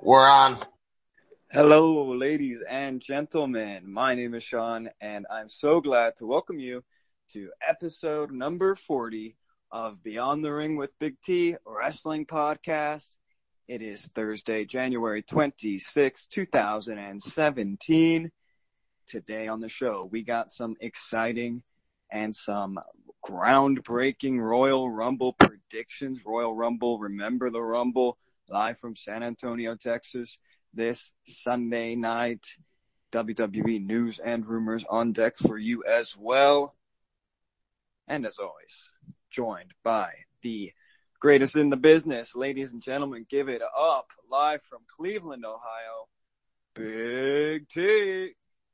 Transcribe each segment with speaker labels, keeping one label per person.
Speaker 1: We're on.
Speaker 2: Hello, ladies and gentlemen. My name is Sean, and I'm so glad to welcome you to episode number 40 of Beyond the Ring with Big T Wrestling Podcast. It is Thursday, January 26, 2017. Today on the show, we got some exciting and some groundbreaking Royal Rumble predictions. Royal Rumble, Remember the Rumble, live from San Antonio, Texas. This Sunday night, WWE news and rumors on deck for you as well. And as always, joined by the greatest in the business. Ladies and gentlemen, give it up live from Cleveland, Ohio, Big T.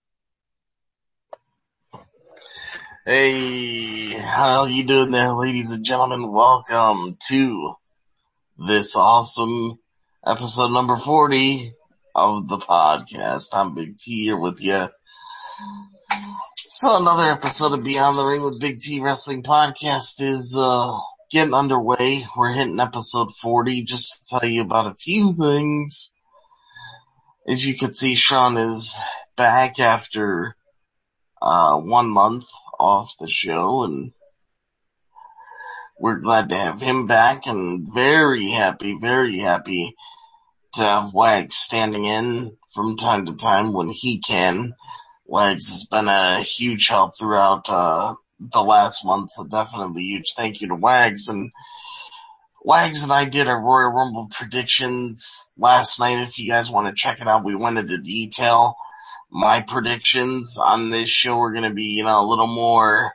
Speaker 1: Hey, how you doing there, ladies and gentlemen? Welcome to this awesome episode number 40 of the podcast. I'm Big T here with you. So another episode of Beyond the Ring with Big T Wrestling Podcast is getting underway. We're hitting episode 40. Just to tell you about a few things. As you can see, Sean is back after 1 month off the show, and we're glad to have him back, and very happy to have Wags standing in from time to time when he can. Wags has been a huge help throughout the last month, so definitely huge thank you to Wags. And Wags and I did our Royal Rumble predictions last night. If you guys want to check it out, we went into detail. My predictions on this show are going to be, a little more,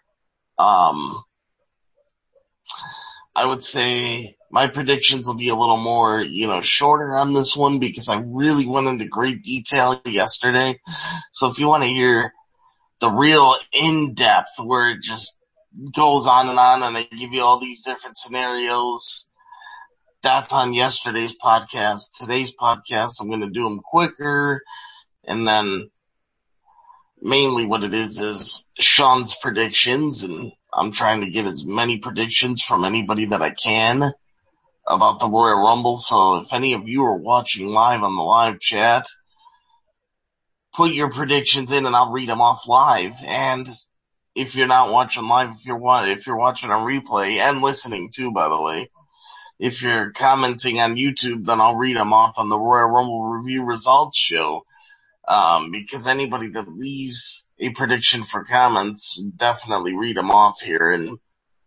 Speaker 1: I would say my predictions will be a little more, shorter on this one because I really went into great detail yesterday. So if you want to hear the real in-depth where it just goes on and I give you all these different scenarios, that's on yesterday's podcast. Today's podcast, I'm going to do them quicker, and then mainly what it is Sean's predictions, and I'm trying to get as many predictions from anybody that I can about the Royal Rumble. So if any of you are watching live on the live chat, put your predictions in and I'll read them off live. And if you're not watching live, if you're watching a replay and listening too, by the way, if you're commenting on YouTube, then I'll read them off on the Royal Rumble review results show. Because anybody that leaves a prediction for comments, definitely read them off here, and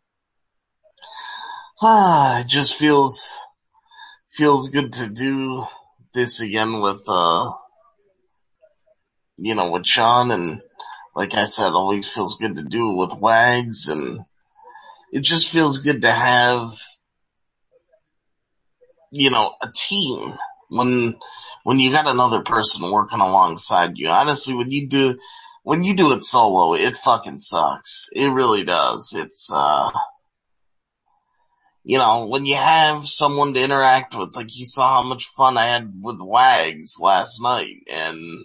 Speaker 1: it just feels good to do this again with with Sean, and like I said, always feels good to do it with Wags, and it just feels good to have a team when you got another person working alongside you. Honestly, when you do it solo, it fucking sucks. It really does. It's, when you have someone to interact with, like you saw how much fun I had with Wags last night, and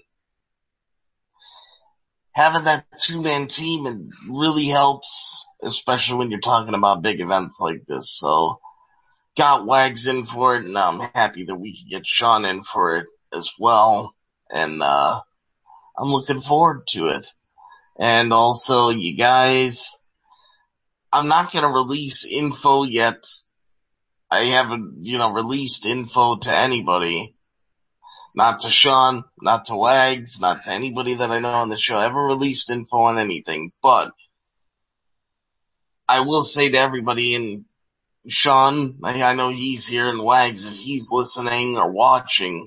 Speaker 1: having that two-man team, it really helps, especially when you're talking about big events like this. So, got Wags in for it, and I'm happy that we could get Sean in for it as well. And I'm looking forward to it. And also, you guys, I'm not going to release info yet. I haven't, released info to anybody. Not to Sean, not to Wags, not to anybody that I know on the show. I haven't released info on anything. But I will say to everybody, in Sean, I know he's here, and Wags, if he's listening or watching,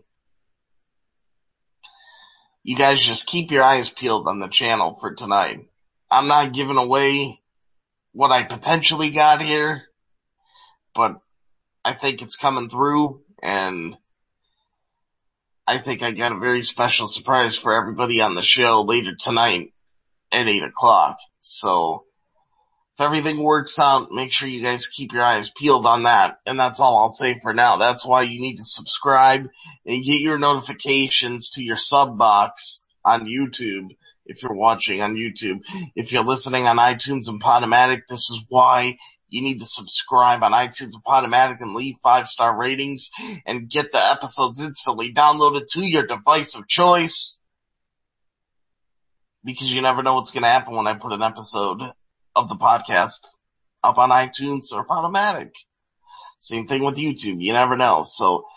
Speaker 1: you guys just keep your eyes peeled on the channel for tonight. I'm not giving away what I potentially got here, but I think it's coming through, and I think I got a very special surprise for everybody on the show later tonight at 8 o'clock. So if everything works out, make sure you guys keep your eyes peeled on that. And that's all I'll say for now. That's why you need to subscribe and get your notifications to your sub box on YouTube if you're watching on YouTube. If you're listening on iTunes and Podomatic, this is why you need to subscribe on iTunes and Podomatic and leave 5-star ratings and get the episodes instantly downloaded to your device of choice. Because you never know what's going to happen when I put an episode of the podcast up on iTunes or Podomatic. Same thing with YouTube. You never know. So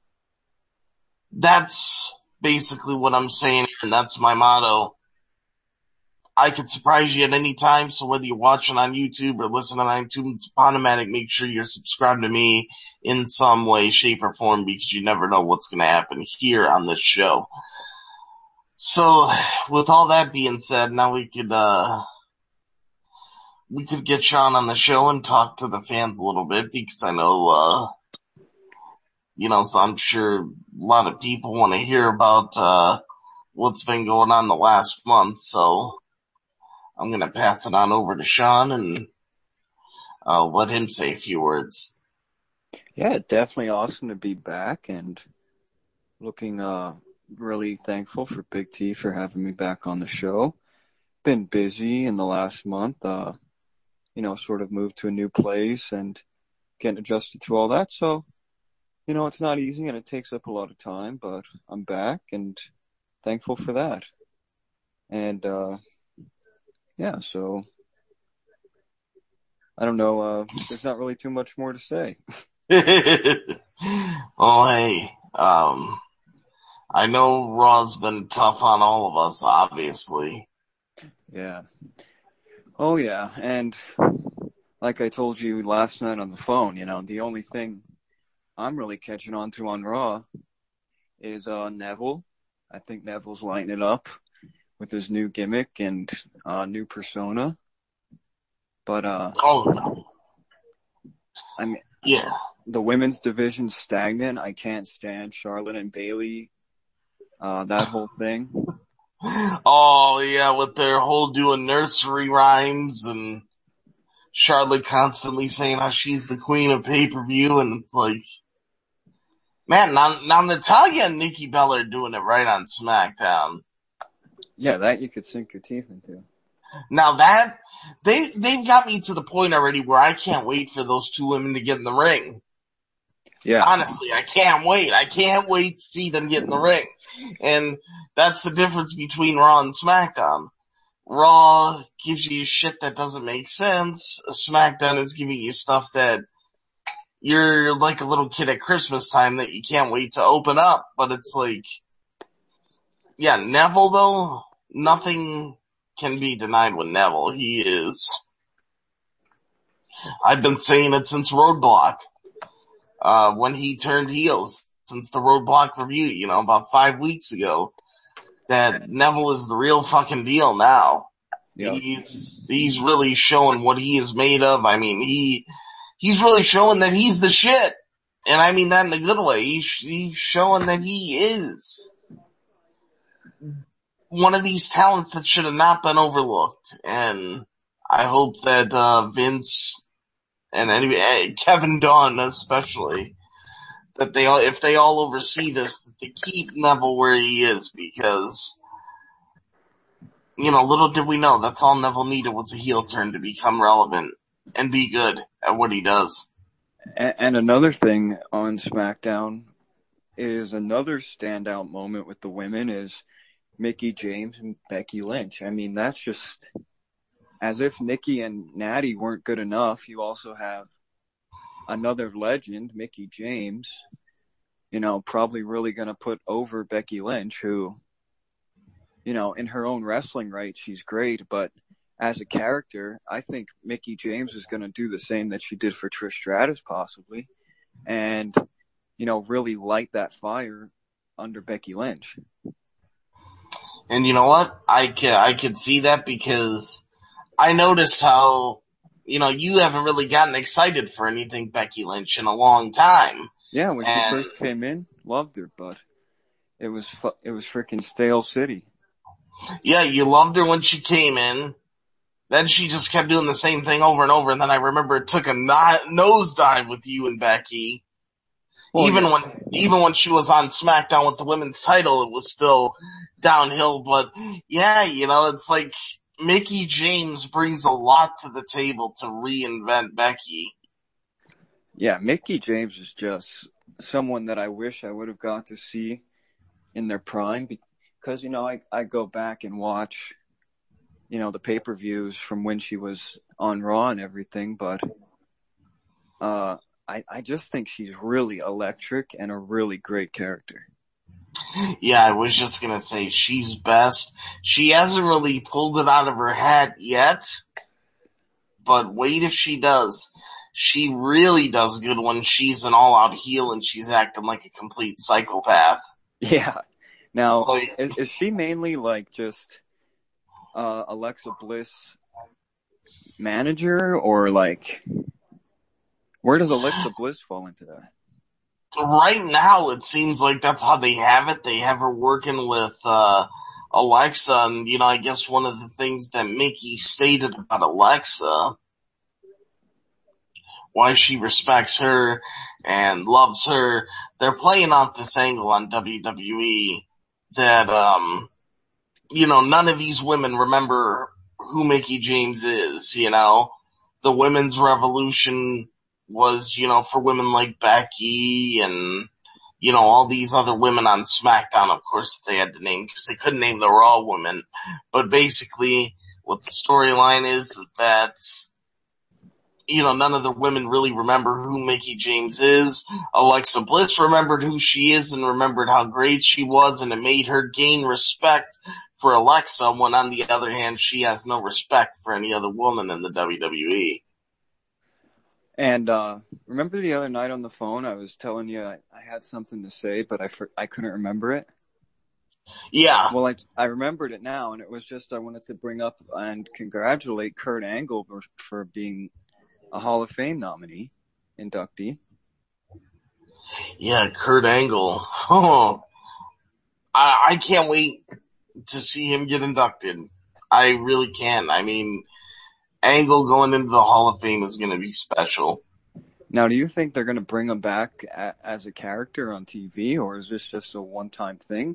Speaker 1: that's basically what I'm saying, and that's my motto. I could surprise you at any time, so whether you're watching on YouTube or listening on iTunes, Podomatic, make sure you're subscribed to me in some way, shape, or form, because you never know what's going to happen here on this show. So, with all that being said, now we could get Sean on the show and talk to the fans a little bit, because I know, so I'm sure a lot of people want to hear about, what's been going on the last month, so I'm gonna pass it on over to Sean and, let him say a few words.
Speaker 2: Yeah, definitely awesome to be back and looking, really thankful for Big T for having me back on the show. Been busy in the last month, sort of moved to a new place and getting adjusted to all that. So, it's not easy and it takes up a lot of time, but I'm back and thankful for that. And, so I don't know, there's not really too much more to say.
Speaker 1: Oh, hey, I know Raw's been tough on all of us, obviously.
Speaker 2: Yeah. Oh yeah, and like I told you last night on the phone, the only thing I'm really catching on to on Raw is Neville. I think Neville's lighting it up with his new gimmick and new persona. But
Speaker 1: Oh,
Speaker 2: I mean,
Speaker 1: yeah.
Speaker 2: The women's division's stagnant. I can't stand Charlotte and Bayley. That whole thing.
Speaker 1: Oh yeah, with their whole doing nursery rhymes and Charlotte constantly saying how she's the queen of pay-per-view, and it's like, man, now Natalya and Nikki Bella are doing it right on SmackDown.
Speaker 2: Yeah, that you could sink your teeth into.
Speaker 1: Now that, they've got me to the point already where I can't wait for those two women to get in the ring.
Speaker 2: Yeah.
Speaker 1: Honestly, I can't wait. I can't wait to see them get in the ring. And that's the difference between Raw and SmackDown. Raw gives you shit that doesn't make sense. SmackDown is giving you stuff that you're like a little kid at Christmas time that you can't wait to open up. But it's like, yeah, Neville though, nothing can be denied with Neville. He is, I've been saying it since Roadblock. When he turned heels, since the Roadblock review, about 5 weeks ago, that Neville is the real fucking deal now.
Speaker 2: Yep.
Speaker 1: He's really showing what he is made of. I mean, he's really showing that he's the shit. And I mean that in a good way. He's showing that he is one of these talents that should have not been overlooked. And I hope that, Vince and Kevin Dunn especially, that if they all oversee this, that they keep Neville where he is, because, little did we know, that's all Neville needed was a heel turn to become relevant and be good at what he does.
Speaker 2: And another thing on SmackDown is another standout moment with the women is Mickie James and Becky Lynch. I mean, that's just as if Nikki and Natty weren't good enough. You also have another legend, Mickie James, probably really going to put over Becky Lynch, who, in her own wrestling right, she's great, but as a character, I think Mickie James is going to do the same that she did for Trish Stratus possibly, and, really light that fire under Becky Lynch.
Speaker 1: And you know what? I could see that, because I noticed how, you haven't really gotten excited for anything Becky Lynch in a long time.
Speaker 2: Yeah, when she first came in, loved her, but it was freaking stale city.
Speaker 1: Yeah, you loved her when she came in. Then she just kept doing the same thing over and over, and then I remember it took a nosedive with you and Becky. Well, even when she was on SmackDown with the women's title, it was still downhill. But yeah, it's like Mickie James brings a lot to the table to reinvent Becky.
Speaker 2: Yeah, Mickie James is just someone that I wish I would have got to see in their prime because, I go back and watch, the pay-per-views from when she was on Raw and everything, but I just think she's really electric and a really great character.
Speaker 1: Yeah, I was just gonna say she's best. She hasn't really pulled it out of her head yet, but wait if she does. She really does good when she's an all-out heel and she's acting like a complete psychopath.
Speaker 2: Yeah. Now,
Speaker 1: Like,
Speaker 2: is she mainly like just Alexa Bliss manager, or like where does Alexa Bliss fall into that?
Speaker 1: right now it seems like that's how they have it. They have her working with, Alexa, and I guess one of the things that Mickie stated about Alexa, why she respects her and loves her, they're playing off this angle on WWE that, none of these women remember who Mickie James is, The women's revolution was, for women like Becky and, all these other women on SmackDown, of course, they had to name because they couldn't name the Raw women. But basically, what the storyline is that, none of the women really remember who Mickie James is. Alexa Bliss remembered who she is and remembered how great she was, and it made her gain respect for Alexa, when on the other hand, she has no respect for any other woman in the WWE.
Speaker 2: And remember the other night on the phone, I was telling you I had something to say, but I couldn't remember it.
Speaker 1: Yeah.
Speaker 2: Well, I remembered it now, and it was just I wanted to bring up and congratulate Kurt Angle for being a Hall of Fame nominee, inductee.
Speaker 1: Yeah, Kurt Angle. Oh, I can't wait to see him get inducted. I really can. I mean, Angle going into the Hall of Fame is going to be special.
Speaker 2: Now, do you think they're going to bring him back as a character on TV, or is this just a one-time thing?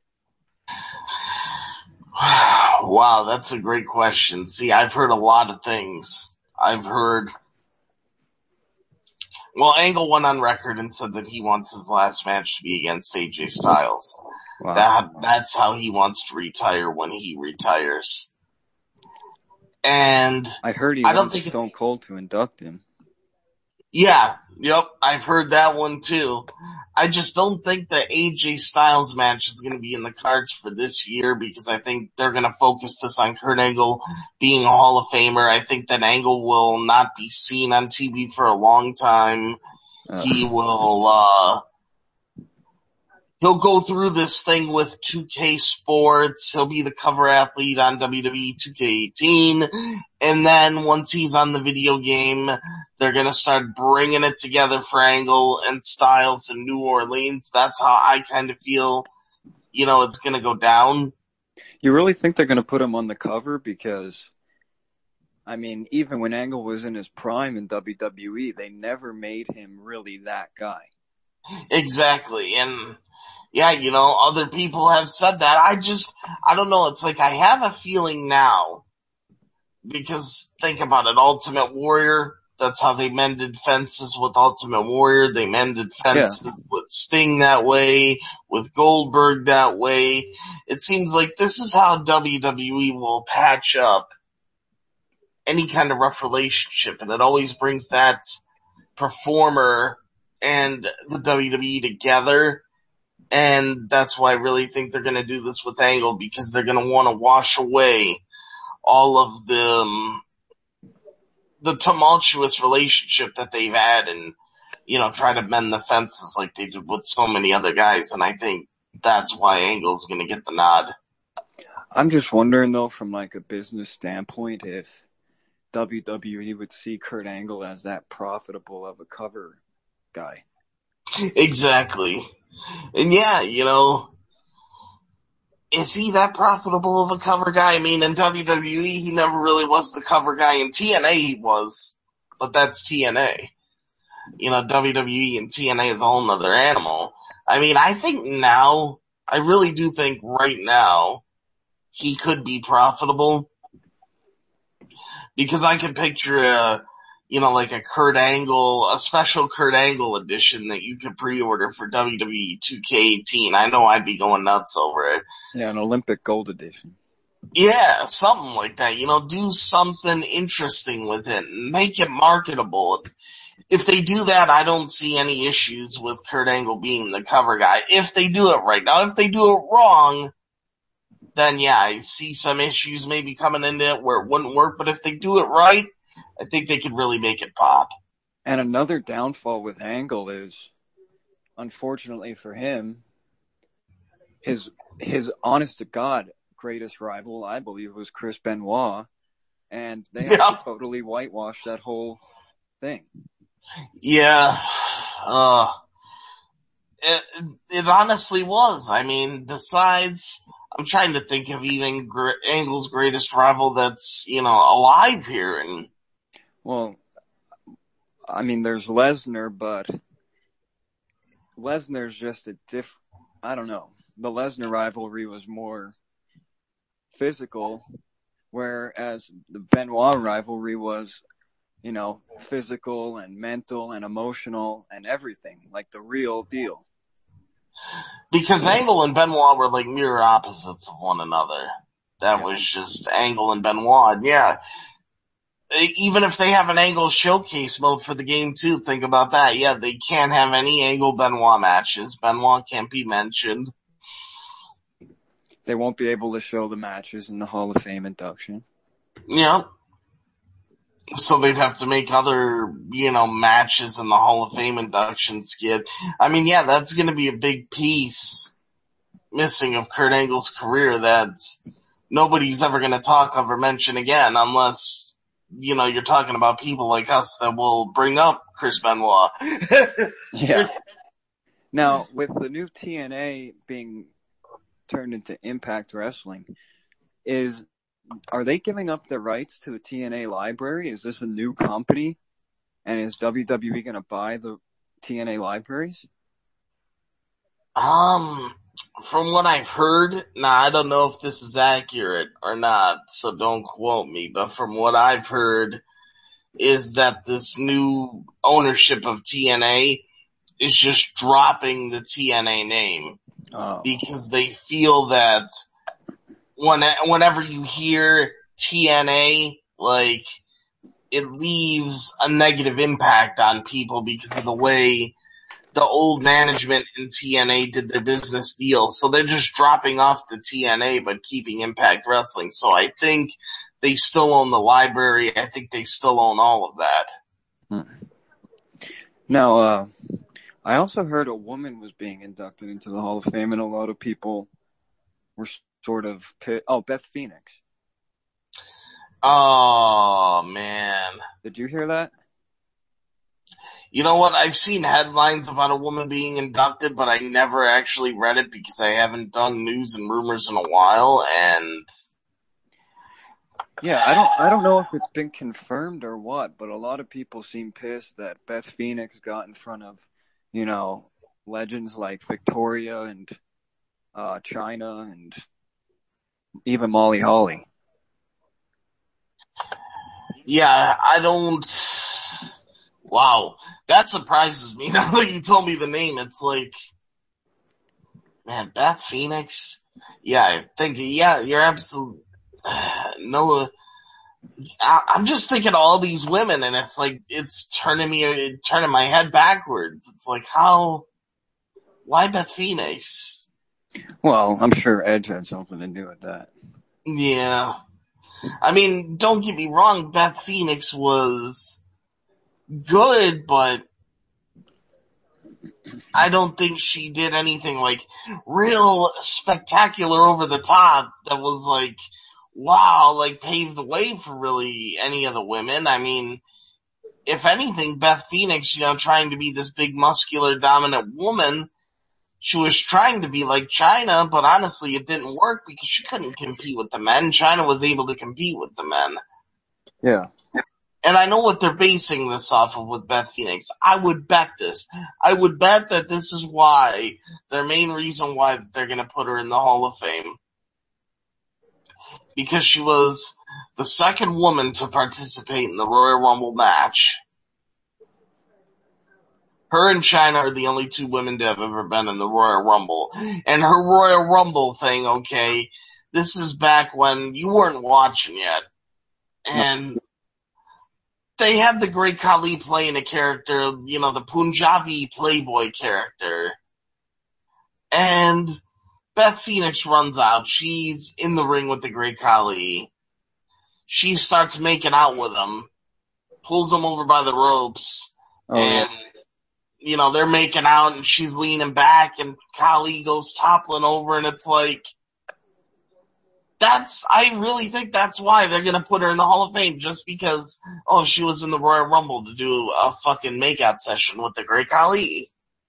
Speaker 1: Wow, that's a great question. See, I've heard a lot of things. Well, Angle went on record and said that he wants his last match to be against AJ Styles.
Speaker 2: Wow.
Speaker 1: That's how he wants to retire when he retires. And
Speaker 2: I heard he wants Stone Cold to induct him.
Speaker 1: Yeah, yep, I've heard that one too. I just don't think the AJ Styles match is going to be in the cards for this year, because I think they're going to focus this on Kurt Angle being a Hall of Famer. I think that Angle will not be seen on TV for a long time. He will, he'll go through this thing with 2K Sports. He'll be the cover athlete on WWE 2K18. And then once he's on the video game, they're going to start bringing it together for Angle and Styles in New Orleans. That's how I kind of feel, it's going to go down.
Speaker 2: You really think they're going to put him on the cover? Because, I mean, even when Angle was in his prime in WWE, they never made him really that guy.
Speaker 1: Exactly. And yeah, other people have said that. I don't know. It's like I have a feeling now, because think about it, Ultimate Warrior, that's how they mended fences with Ultimate Warrior. They mended fences with Sting that way, with Goldberg that way. It seems like this is how WWE will patch up any kind of rough relationship, and it always brings that performer and the WWE together. And that's why I really think they're going to do this with Angle, because they're going to want to wash away all of the tumultuous relationship that they've had, and, try to mend the fences like they did with so many other guys. And I think that's why Angle's going to get the nod.
Speaker 2: I'm just wondering though, from like a business standpoint, if WWE would see Kurt Angle as that profitable of a cover guy.
Speaker 1: Exactly. And yeah, is he that profitable of a cover guy? I mean, in WWE, he never really was the cover guy. In TNA, he was, but that's TNA. WWE and TNA is a whole nother animal. I mean, I really do think right now, he could be profitable, Because I can picture like a Kurt Angle, a special Kurt Angle edition that you could pre-order for WWE 2K18. I know I'd be going nuts over it.
Speaker 2: Yeah, an Olympic Gold edition.
Speaker 1: Yeah, something like that. Do something interesting with it and make it marketable. If they do that, I don't see any issues with Kurt Angle being the cover guy. If they do it right. Now, if they do it wrong, then yeah, I see some issues maybe coming into it where it wouldn't work. But if they do it right, I think they could really make it pop.
Speaker 2: And another downfall with Angle is, unfortunately for him, his honest to God greatest rival, I believe, was Chris Benoit, and they have to totally whitewash that whole thing.
Speaker 1: Yeah, it honestly was. I mean, besides, I'm trying to think of even Angle's greatest rival that's, alive here. And
Speaker 2: well, I mean, there's Lesnar, but Lesnar's just I don't know. The Lesnar rivalry was more physical, whereas the Benoit rivalry was, physical and mental and emotional and everything, like the real deal.
Speaker 1: Because Angle and Benoit were like mirror opposites of one another. That was just Angle and Benoit. Yeah. Even if they have an Angle showcase mode for the game too, think about that. Yeah, they can't have any Angle Benoit matches. Benoit can't be mentioned.
Speaker 2: They won't be able to show the matches in the Hall of Fame induction.
Speaker 1: Yeah. So they'd have to make other, matches in the Hall of Fame induction skit. I mean, yeah, that's gonna be a big piece missing of Kurt Angle's career that nobody's ever gonna talk of or mention again unless, you're talking about people like us that will bring up Chris Benoit.
Speaker 2: Yeah. Now, with the new TNA being turned into Impact Wrestling, are they giving up their rights to the TNA library? Is this a new company? And is WWE going to buy the TNA libraries?
Speaker 1: From what I've heard, I don't know if this is accurate or not, so don't quote me, but from what I've heard is that this new ownership of TNA is just dropping the TNA name.
Speaker 2: Oh.
Speaker 1: Because they feel that whenever you hear TNA, like, it leaves a negative impact on people because of the way the old management in TNA did their business deal. So they're just dropping off the TNA but keeping Impact Wrestling. So I think they still own the library. I think they still own all of that.
Speaker 2: Now, I also heard a woman was being inducted into the Hall of Fame, and a lot of people were sort of Beth Phoenix.
Speaker 1: Oh, man.
Speaker 2: Did you hear that?
Speaker 1: You know what? I've seen headlines about a woman being inducted, but I never actually read it because I haven't done news and rumors in a while, and
Speaker 2: yeah, I don't know if it's been confirmed or what, but a lot of people seem pissed that Beth Phoenix got in front of, legends like Victoria and Chyna and even Molly Holly.
Speaker 1: Yeah, wow, that surprises me. Now that you told me the name, it's like, man, Beth Phoenix? Yeah, I think, you're absolutely, no, I'm just thinking all these women and it's like, it's turning my head backwards. It's like, why Beth Phoenix?
Speaker 2: Well, I'm sure Edge had something to do with that.
Speaker 1: Yeah. I mean, don't get me wrong, Beth Phoenix was good, but I don't think she did anything like real spectacular over the top that was like, wow, like paved the way for really any of the women. I mean, if anything, Beth Phoenix, trying to be this big muscular dominant woman, she was trying to be like Chyna, but honestly it didn't work because she couldn't compete with the men. Chyna was able to compete with the men.
Speaker 2: Yeah.
Speaker 1: And I know what they're basing this off of with Beth Phoenix. I would bet this. I would bet that this is why, their main reason why they're gonna put her in the Hall of Fame. because she was the second woman to participate in the Royal Rumble match. Her and China are the only two women to have ever been in the Royal Rumble. And her Royal Rumble thing, okay, this is back when you weren't watching yet.
Speaker 2: No.
Speaker 1: And they had the Great Khali playing a character, you know, the Punjabi playboy character. And Beth Phoenix runs out. She's in the ring with the Great Khali. She starts making out with him, pulls him over by the ropes, and, you know, they're making out and she's leaning back and Khali goes toppling over and it's like, I really think that's why they're gonna put her in the Hall of Fame, just because, she was in the Royal Rumble to do a fucking makeout session with the Great Khali.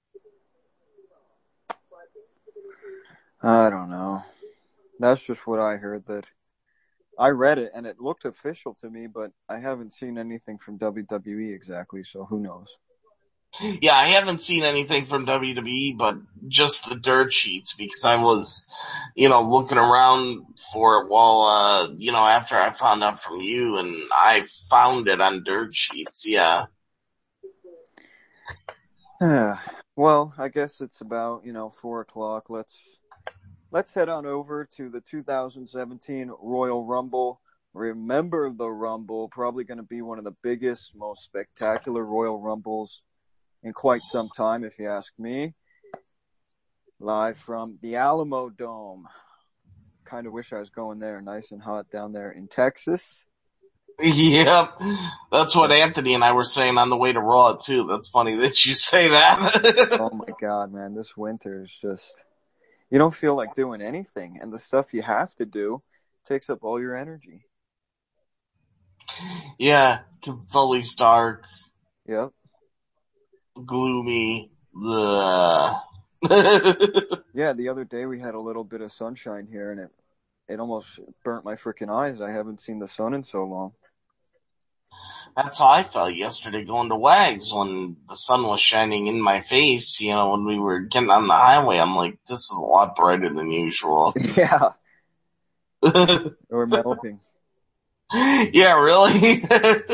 Speaker 2: I don't know. That's just what I heard. That I read it and it looked official to me, but I haven't seen anything from WWE exactly, so who knows.
Speaker 1: Yeah, I haven't seen anything from WWE, but just the dirt sheets, because I was, looking around for it while, after I found out from you, and I found it on dirt sheets, yeah.
Speaker 2: Well, I guess it's about, 4:00. Let's head on over to the 2017 Royal Rumble. Remember the Rumble, probably going to be one of the biggest, most spectacular Royal Rumbles in quite some time, if you ask me. Live from the Alamo Dome. Kind of wish I was going there, nice and hot down there in Texas.
Speaker 1: Yep. That's what Anthony and I were saying on the way to Raw, too. That's funny that you say that.
Speaker 2: Oh my God, man. This winter is just, you don't feel like doing anything. And the stuff you have to do takes up all your energy.
Speaker 1: Yeah, because it's always dark.
Speaker 2: Yep.
Speaker 1: Gloomy.
Speaker 2: Yeah, the other day we had a little bit of sunshine here and it almost burnt my freaking eyes. I haven't seen the sun in so long.
Speaker 1: That's how I felt yesterday going to Wags when the sun was shining in my face, when we were getting on the highway. I'm like, this is a lot brighter than usual.
Speaker 2: Yeah. Or melting.
Speaker 1: Yeah, really?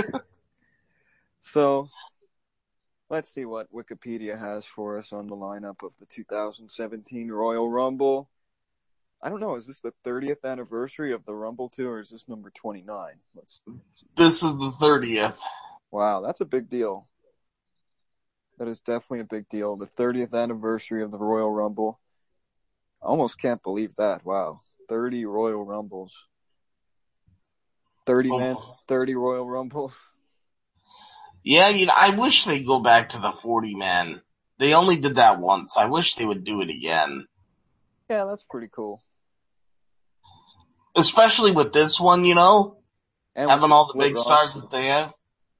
Speaker 2: So, let's see what Wikipedia has for us on the lineup of the 2017 Royal Rumble. I don't know, is this the 30th anniversary of the Rumble 2, or is this number 29?
Speaker 1: This is the 30th.
Speaker 2: Wow, that's a big deal. That is definitely a big deal. The 30th anniversary of the Royal Rumble. I almost can't believe that. Wow. 30 Royal Rumbles. 30 men, 30 Royal Rumbles.
Speaker 1: Yeah, I wish they'd go back to the 40 man. They only did that once. I wish they would do it again.
Speaker 2: Yeah, that's pretty cool.
Speaker 1: Especially with this one,
Speaker 2: and
Speaker 1: having all the big stars that they have.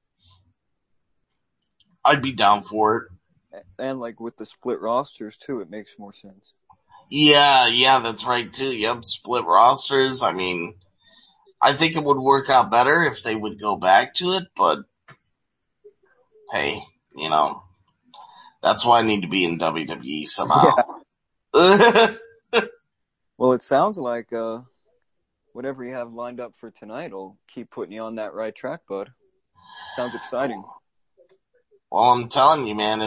Speaker 1: I'd be down for it.
Speaker 2: And like with the split rosters too, it makes more sense.
Speaker 1: Yeah, that's right too. Yep, split rosters. I mean, I think it would work out better if they would go back to it, but hey, that's why I need to be in WWE somehow.
Speaker 2: Yeah. Well, it sounds like, whatever you have lined up for tonight will keep putting you on that right track, bud. Sounds exciting.
Speaker 1: Well, I'm telling you, man,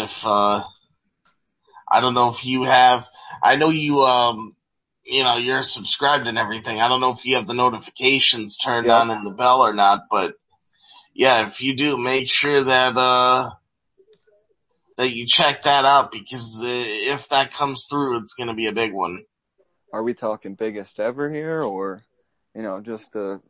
Speaker 1: I don't know if you have, I know you, you're subscribed and everything. I don't know if you have the notifications turned on in the bell or not, but yeah, if you do, make sure that you check that out, because if that comes through, it's going to be a big one.
Speaker 2: Are we talking biggest ever here, or, just a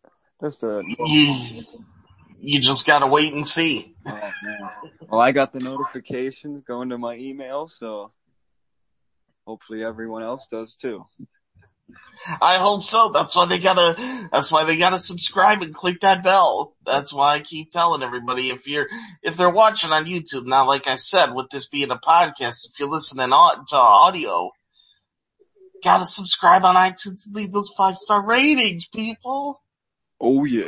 Speaker 1: You just gotta wait and see.
Speaker 2: Oh man. Well, I got the notifications going to my email, so hopefully everyone else does too.
Speaker 1: I hope so. That's why they gotta subscribe and click that bell. That's why I keep telling everybody, if they're watching on YouTube now, like I said, with this being a podcast, if you're listening to audio, gotta subscribe on iTunes and leave those 5-star ratings, people.
Speaker 2: Oh yeah.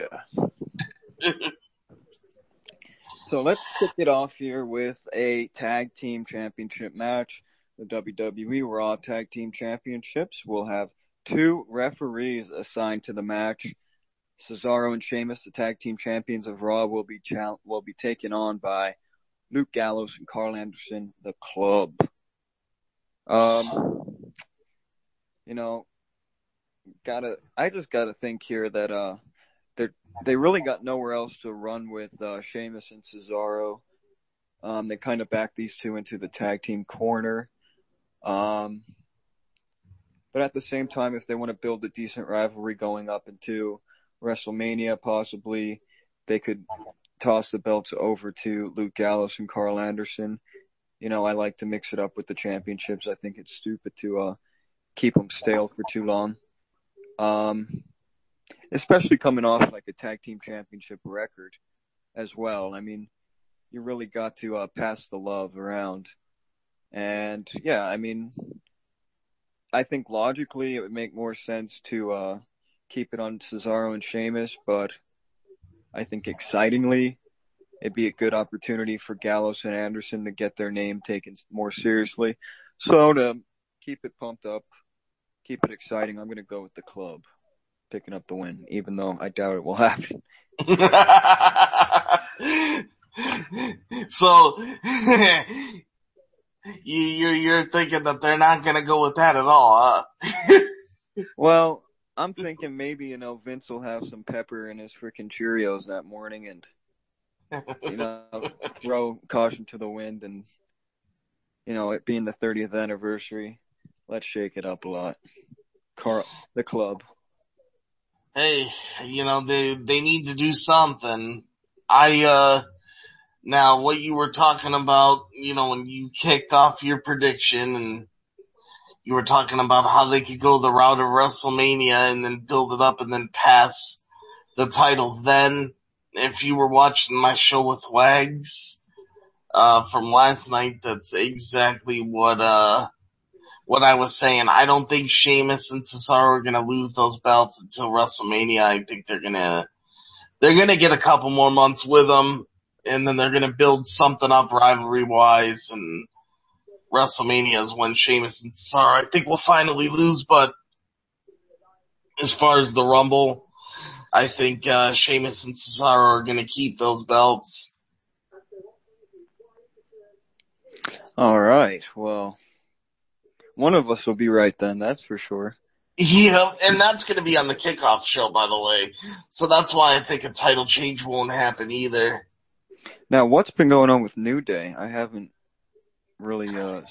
Speaker 2: So let's kick it off here with a tag team championship match. The WWE Raw Tag Team Championships will have 2 referees assigned to the match. Cesaro and Sheamus, the tag team champions of Raw, will be taken on by Luke Gallows and Carl Anderson, the Club. I just gotta think here that they really got nowhere else to run with Sheamus and Cesaro. They kind of backed these two into the tag team corner. But at the same time, if they want to build a decent rivalry going up into WrestleMania, possibly they could toss the belts over to Luke Gallows and Carl Anderson. I like to mix it up with the championships. I think it's stupid to keep them stale for too long. Especially coming off like a tag team championship record as well. I mean, you really got to pass the love around. And yeah, I mean, I think logically it would make more sense to keep it on Cesaro and Sheamus, but I think excitingly it'd be a good opportunity for Gallows and Anderson to get their name taken more seriously. So to keep it pumped up, keep it exciting, I'm going to go with the Club picking up the win, even though I doubt it will happen.
Speaker 1: So you're thinking that they're not going to go with that at all, huh?
Speaker 2: Well, I'm thinking maybe, Vince will have some pepper in his freaking Cheerios that morning and, throw caution to the wind and, it being the 30th anniversary, let's shake it up a lot. The Club.
Speaker 1: Hey, they need to do something. Now what you were talking about, when you kicked off your prediction and you were talking about how they could go the route of WrestleMania and then build it up and then pass the titles. Then, if you were watching my show with Wags, from last night, that's exactly what I was saying. I don't think Sheamus and Cesaro are gonna lose those belts until WrestleMania. I think they're gonna get a couple more months with them, and then they're gonna build something up rivalry-wise, and WrestleMania is when Sheamus and Cesaro, I think, will finally lose. But as far as the Rumble, I think Sheamus and Cesaro are gonna keep those belts.
Speaker 2: All right, well, one of us will be right then, that's for sure.
Speaker 1: Yeah, and that's going to be on the kickoff show, by the way. So that's why I think a title change won't happen either.
Speaker 2: Now, what's been going on with New Day? I haven't really,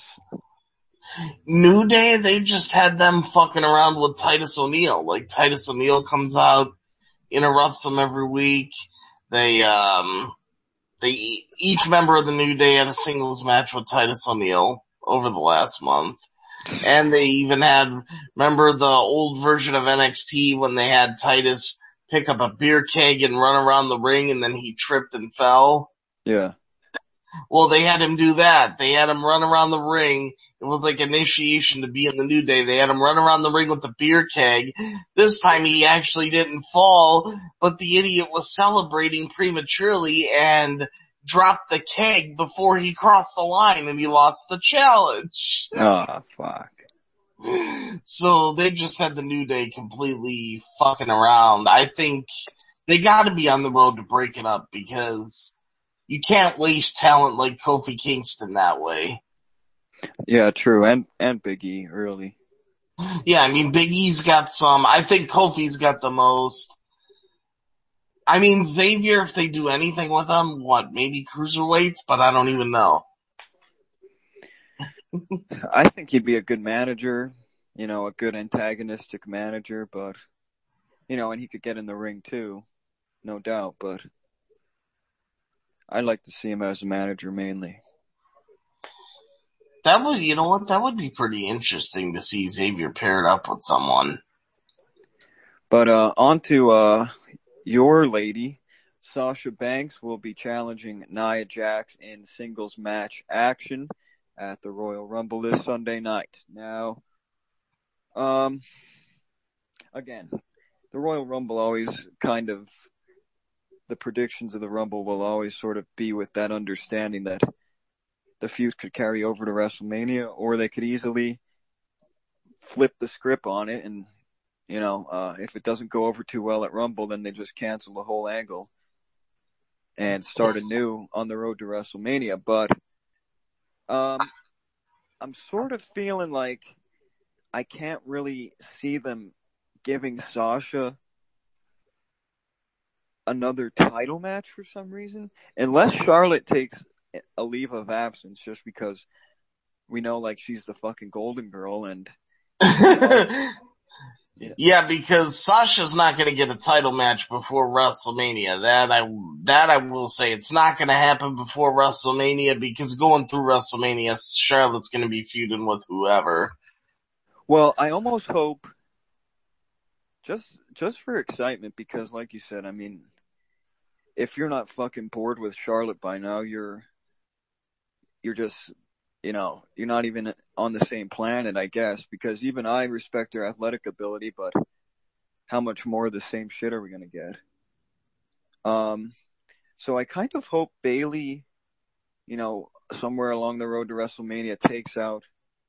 Speaker 1: New Day, they just had them fucking around with Titus O'Neil. Like, Titus O'Neil comes out, interrupts them every week. Each member of the New Day had a singles match with Titus O'Neil over the last month. And they even had, remember the old version of NXT when they had Titus pick up a beer keg and run around the ring and then he tripped and fell?
Speaker 2: Yeah.
Speaker 1: Well, they had him do that. They had him run around the ring. It was like initiation to be in the New Day. They had him run around the ring with the beer keg. This time he actually didn't fall, but the idiot was celebrating prematurely and dropped the keg before he crossed the line and he lost the challenge.
Speaker 2: Oh, fuck.
Speaker 1: So they just had the New Day completely fucking around. I think they gotta be on the road to break it up because you can't waste talent like Kofi Kingston that way.
Speaker 2: Yeah, true. And Big E, really.
Speaker 1: Yeah, I mean, Big E's got some. I think Kofi's got the most. I mean, Xavier, if they do anything with him, maybe cruiserweights, but I don't even know.
Speaker 2: I think he'd be a good manager, a good antagonistic manager, but, and he could get in the ring too, no doubt, but I'd like to see him as a manager mainly.
Speaker 1: That would be pretty interesting to see Xavier paired up with someone.
Speaker 2: But, on to, your lady, Sasha Banks will be challenging Nia Jax in singles match action at the Royal Rumble this Sunday night. Now, again, the Royal Rumble always the predictions of the Rumble will always sort of be with that understanding that the feud could carry over to WrestleMania, or they could easily flip the script on it and if it doesn't go over too well at Rumble, then they just cancel the whole angle and start anew on the road to WrestleMania. But I'm sort of feeling like I can't really see them giving Sasha another title match for some reason, unless Charlotte takes a leave of absence just because we know like she's the fucking golden girl and
Speaker 1: yeah, because Sasha's not going to get a title match before WrestleMania. That I will say, it's not going to happen before WrestleMania because going through WrestleMania, Charlotte's going to be feuding with whoever.
Speaker 2: Well, I almost hope just for excitement because, like you said, I mean, if you're not fucking bored with Charlotte by now, you're just, you're not even on the same planet, I guess, because even I respect her athletic ability, but how much more of the same shit are we going to get? So I kind of hope Bayley, somewhere along the road to WrestleMania takes out,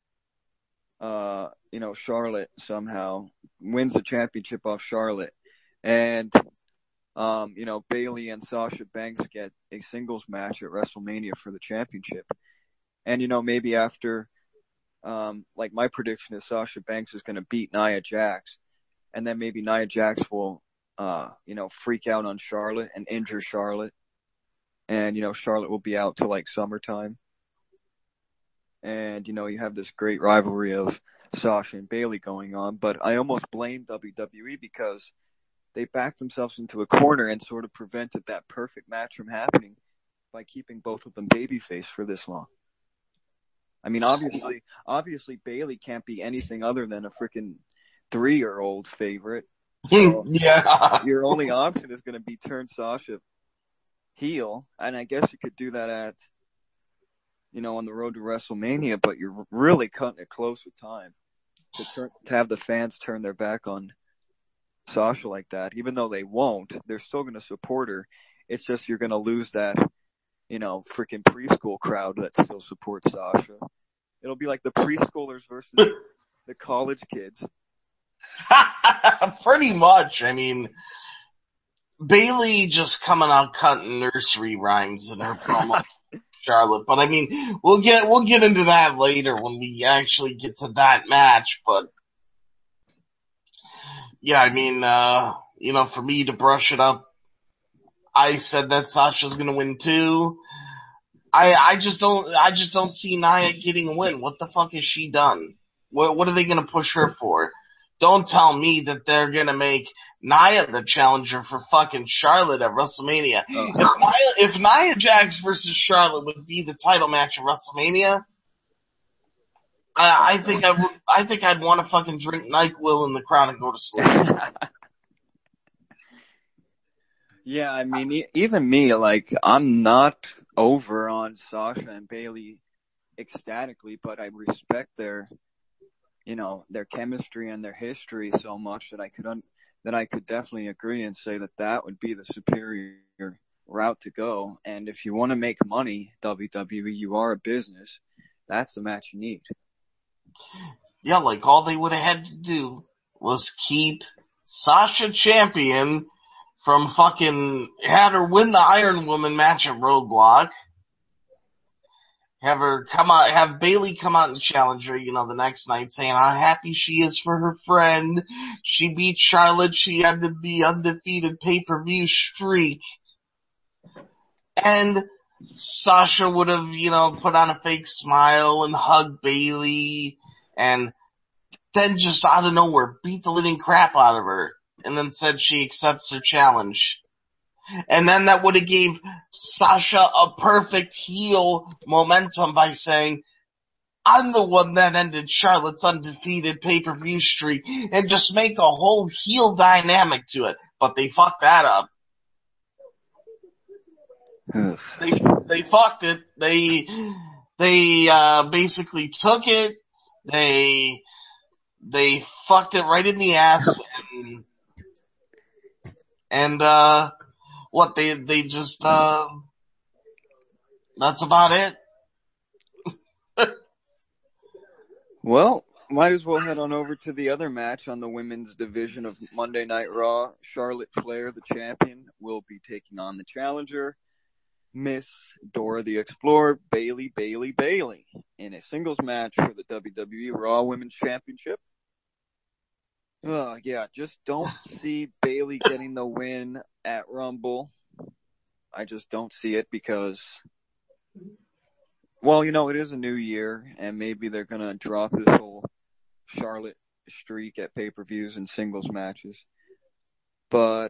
Speaker 2: Charlotte somehow, wins the championship off Charlotte, and, Bayley and Sasha Banks get a singles match at WrestleMania for the championship. And, maybe after, like my prediction is Sasha Banks is going to beat Nia Jax, and then maybe Nia Jax will, freak out on Charlotte and injure Charlotte. And, Charlotte will be out till like summertime. And, you have this great rivalry of Sasha and Bayley going on. But I almost blame WWE because they backed themselves into a corner and sort of prevented that perfect match from happening by keeping both of them babyface for this long. I mean, obviously Bayley can't be anything other than a freaking 3-year-old favorite. So
Speaker 1: Yeah.
Speaker 2: Your only option is going to be turn Sasha heel. And I guess you could do that at, on the road to WrestleMania, but you're really cutting it close with time to have the fans turn their back on Sasha like that. Even though they won't, they're still going to support her. It's just you're going to lose that, freaking preschool crowd that still supports Sasha. It'll be like the preschoolers versus the college kids.
Speaker 1: Pretty much. I mean, Bayley just coming out cutting nursery rhymes in her promo, Charlotte. But I mean, we'll get into that later when we actually get to that match. But yeah, I mean, for me to brush it up, I said that Sasha's gonna win too. I just don't see Nia getting a win. What the fuck has she done? What are they gonna push her for? Don't tell me that they're gonna make Nia the challenger for fucking Charlotte at WrestleMania. If Nia Jax versus Charlotte would be the title match at WrestleMania, I think I'd want to fucking drink NyQuil in the crowd and go to sleep.
Speaker 2: Yeah, I mean, even me, like, I'm not over on Sasha and Bayley ecstatically, but I respect their chemistry and their history so much that I could definitely agree and say that would be the superior route to go. And if you want to make money, WWE, you are a business. That's the match you need.
Speaker 1: Yeah, like all they would have had to do was keep Sasha champion from fucking, had her win the Iron Woman match at Roadblock. Have Bayley come out and challenge her, the next night saying how happy she is for her friend. She beat Charlotte. She ended the undefeated pay-per-view streak. And Sasha would have, put on a fake smile and hugged Bayley and then just out of nowhere beat the living crap out of her and then said she accepts her challenge. And then that would have gave Sasha a perfect heel momentum by saying, I'm the one that ended Charlotte's undefeated pay-per-view streak, and just make a whole heel dynamic to it. But they fucked that up. They fucked it. They basically took it. They fucked it right in the ass and what they just that's about it.
Speaker 2: Well, might as well head on over to the other match on the women's division of Monday Night Raw. Charlotte Flair, the champion, will be taking on the challenger, Miss Dora the Explorer, Bayley in a singles match for the WWE Raw Women's Championship. Yeah, just don't see Bayley getting the win at Rumble. I just don't see it because, well, it is a new year, and maybe they're gonna drop this whole Charlotte streak at pay-per-views and singles matches. But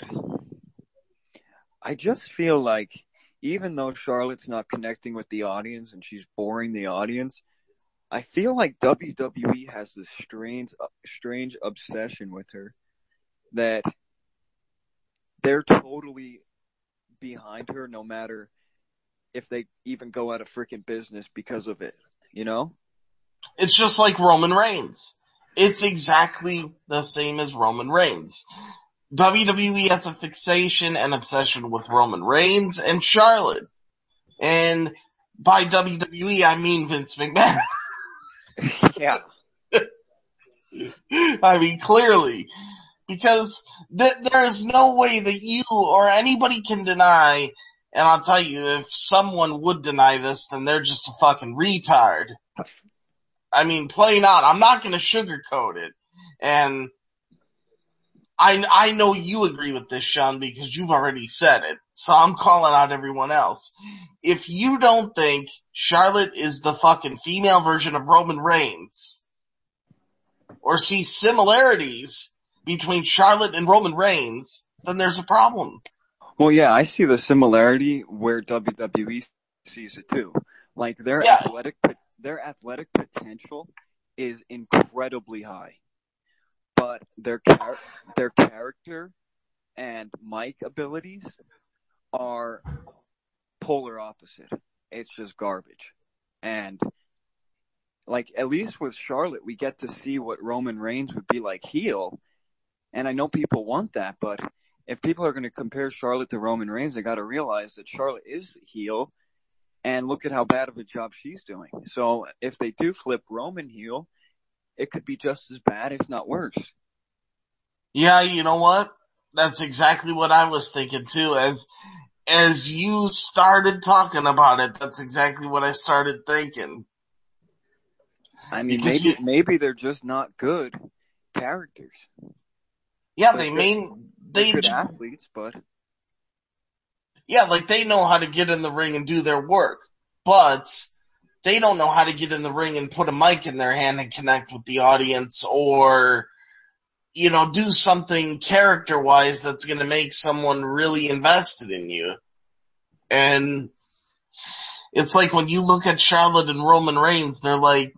Speaker 2: I just feel like even though Charlotte's not connecting with the audience and she's boring the audience, I feel like WWE has this strange obsession with her that they're totally behind her no matter if they even go out of freaking business because of it,
Speaker 1: It's just like Roman Reigns. It's exactly the same as Roman Reigns. WWE has a fixation and obsession with Roman Reigns and Charlotte. And by WWE, I mean Vince McMahon.
Speaker 2: Yeah.
Speaker 1: I mean, clearly. Because there is no way that you or anybody can deny, and I'll tell you, if someone would deny this, then they're just a fucking retard. I mean, plain out. I'm not gonna sugarcoat it. And I know you agree with this, Sean, because you've already said it. So I'm calling out everyone else. If you don't think Charlotte is the fucking female version of Roman Reigns, or see similarities between Charlotte and Roman Reigns, then there's a problem.
Speaker 2: Well, yeah, I see the similarity where WWE sees it too. Like their athletic potential is incredibly high, but their character and mic abilities are polar opposite. It's just garbage. And like at least with Charlotte, we get to see what Roman Reigns would be like heel. And I know people want that, but if people are going to compare Charlotte to Roman Reigns, they got to realize that Charlotte is heel, and look at how bad of a job she's doing. So if they do flip Roman heel, it could be just as bad, if not worse.
Speaker 1: Yeah, you know what? That's exactly what I was thinking too. As you started talking about it, that's exactly what I started thinking.
Speaker 2: I mean, maybe they're just not good characters.
Speaker 1: Yeah,
Speaker 2: they're good athletes, but
Speaker 1: yeah, like they know how to get in the ring and do their work, but they don't know how to get in the ring and put a mic in their hand and connect with the audience, or do something character-wise that's going to make someone really invested in you. And it's like when you look at Charlotte and Roman Reigns, they're like,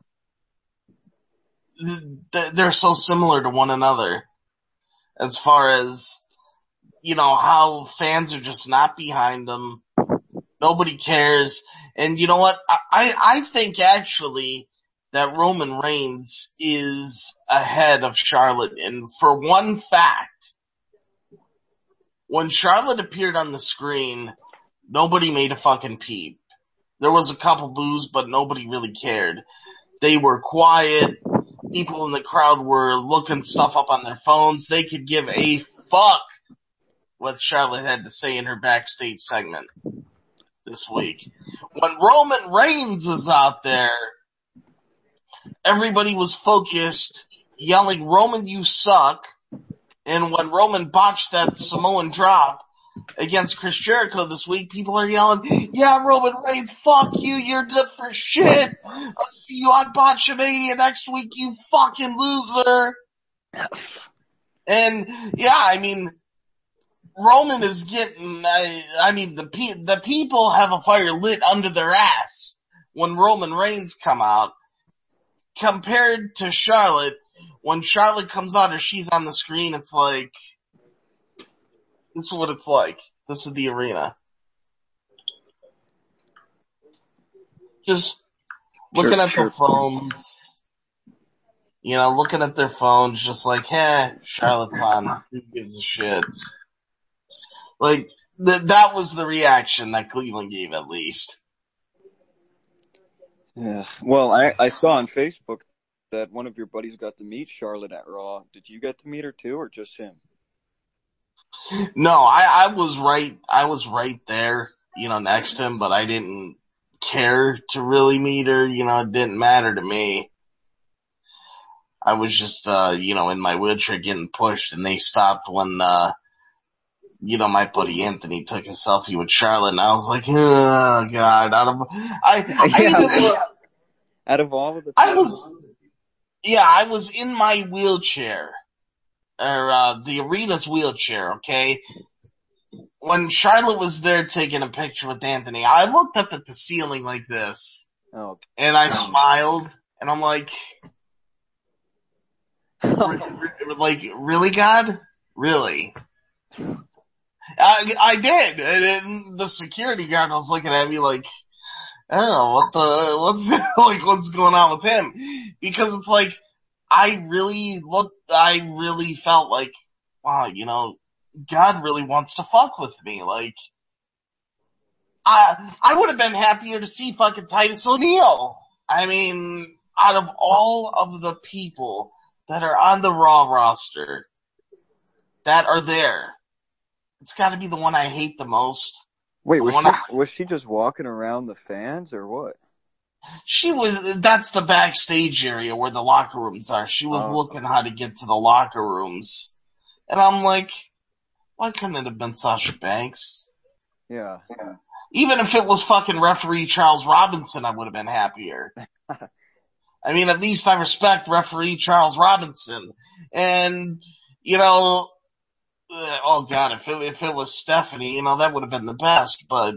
Speaker 1: they're so similar to one another as far as, how fans are just not behind them. Nobody cares. And you know what? I think actually that Roman Reigns is ahead of Charlotte. And for one fact, when Charlotte appeared on the screen, nobody made a fucking peep. There was a couple boos, but nobody really cared. They were quiet. People in the crowd were looking stuff up on their phones. They could give a fuck what Charlotte had to say in her backstage segment this week. When Roman Reigns is out there, everybody was focused yelling, "Roman, you suck." And when Roman botched that Samoan drop against Chris Jericho this week, people are yelling, "Yeah, Roman Reigns, fuck you, you're good for shit. I'll see you on Botchamania next week, you fucking loser." And yeah, I mean, Roman is getting, the people have a fire lit under their ass when Roman Reigns come out. Compared to Charlotte, when Charlotte comes out or she's on the screen, it's like, this is what it's like. This is the arena. Just looking at their phones, looking at their phones, just like, Charlotte's on. Who gives a shit? Like, that was the reaction that Cleveland gave, at least.
Speaker 2: Yeah. Well, I saw on Facebook that one of your buddies got to meet Charlotte at Raw. Did you get to meet her too, or just him?
Speaker 1: No, I was right there, next to him, but I didn't care to really meet her, it didn't matter to me. I was just, in my wheelchair getting pushed, and they stopped when, my buddy Anthony took a selfie with Charlotte, and I was like, oh god, I even,
Speaker 2: Out of all of the
Speaker 1: I
Speaker 2: people,
Speaker 1: was, yeah, I was in my wheelchair, or, the arena's wheelchair, okay? When Charlotte was there taking a picture with Anthony, I looked up at the ceiling like this,
Speaker 2: oh,
Speaker 1: and I smiled, and I'm like, like, really, God? Really? I did, and then the security guard was looking at me like, oh, what's going on with him? Because it's like, I really felt like, wow, God really wants to fuck with me. Like, I would have been happier to see fucking Titus O'Neil. I mean, out of all of the people that are on the Raw roster that are there, it's gotta be the one I hate the most.
Speaker 2: wait,
Speaker 1: The
Speaker 2: was
Speaker 1: one
Speaker 2: was she just walking around the fans or what?
Speaker 1: that's the backstage area where the locker rooms are. She was
Speaker 2: Oh,
Speaker 1: looking how to get to the locker rooms. And I'm like, why couldn't it have been Sasha Banks?
Speaker 2: yeah.
Speaker 1: Even if it was fucking referee Charles Robinson, I would have been happier. I mean, at least I respect referee Charles Robinson. And, oh god, if it was Stephanie, that would have been the best, but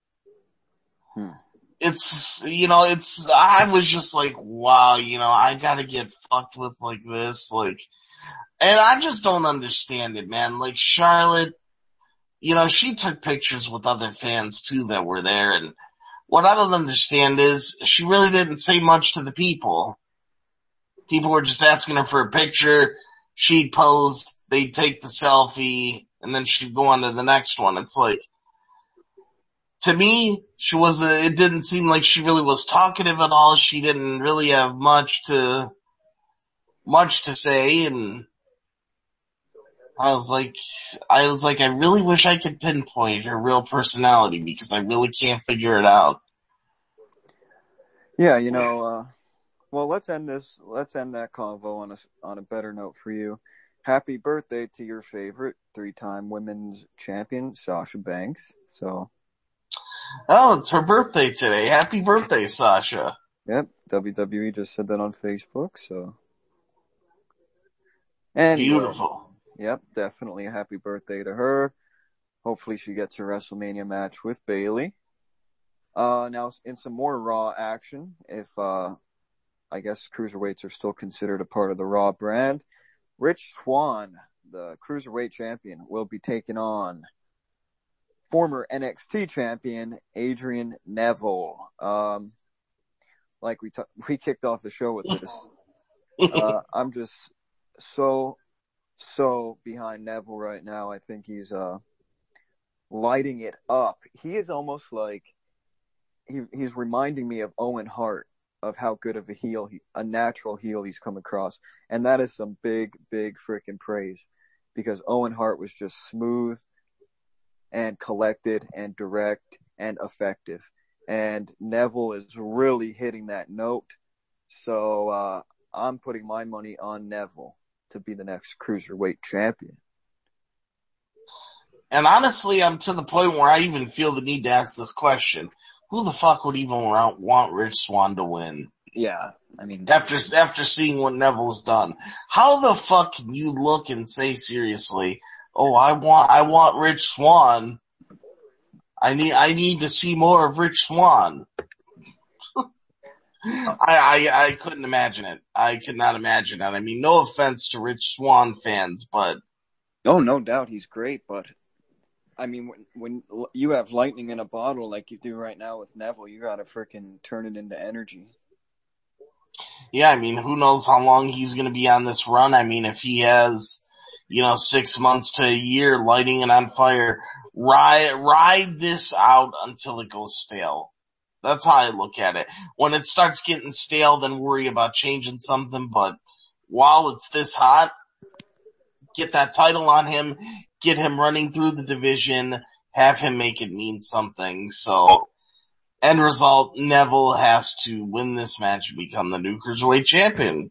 Speaker 1: I was just like, wow, I gotta get fucked with like this, like, and I just don't understand it, man. Like, Charlotte, she took pictures with other fans too that were there, and what I don't understand is she really didn't say much to the people. People were just asking her for a picture, she'd pose, they'd take the selfie, and then she'd go on to the next one. It's like, to me, it didn't seem like she really was talkative at all. She didn't really have much to say, and I was like, I really wish I could pinpoint her real personality because I really can't figure it out.
Speaker 2: Yeah, well, let's end that convo on a better note for you. Happy birthday to your favorite 3-time women's champion, Sasha Banks. So,
Speaker 1: Oh, it's her birthday today. Happy birthday, Sasha.
Speaker 2: yep, WWE just said that on Facebook, so. Anyway,
Speaker 1: Beautiful.
Speaker 2: yep, definitely a happy birthday to her. Hopefully she gets a WrestleMania match with Bayley. Now in some more Raw action, if, I guess cruiserweights are still considered a part of the Raw brand, Rich Swann, the cruiserweight champion, will be taking on former NXT champion Adrian Neville. Like we kicked off the show with this. I'm just so behind Neville right now. I think he's lighting it up. He is almost like he's reminding me of Owen Hart, of how good of a natural heel he's come across. And that is some big freaking praise, because Owen Hart was just smooth and collected and direct and effective. And Neville is really hitting that note. So, I'm putting my money on Neville to be the next cruiserweight champion.
Speaker 1: And honestly, I'm to the point where I even feel the need to ask this question. Who the fuck would even want Rich Swann to win?
Speaker 2: Yeah, I mean,
Speaker 1: After seeing what Neville's done, how the fuck can you look and say seriously, oh, I want Rich Swann. I need to see more of Rich Swann. I couldn't imagine it. I could not imagine it. I mean, no offense to Rich Swann fans, but.
Speaker 2: Oh, no doubt he's great, but I mean, when you have lightning in a bottle like you do right now with Neville, you gotta frickin' turn it into energy.
Speaker 1: Yeah, I mean, who knows how long he's gonna be on this run. I mean, if he has, 6 months to a year lighting it on fire, ride this out until it goes stale. That's how I look at it. When it starts getting stale, then worry about changing something, but while it's this hot, get that title on him, get him running through the division, have him make it mean something. So, end result, Neville has to win this match and become the new Cruiserweight champion.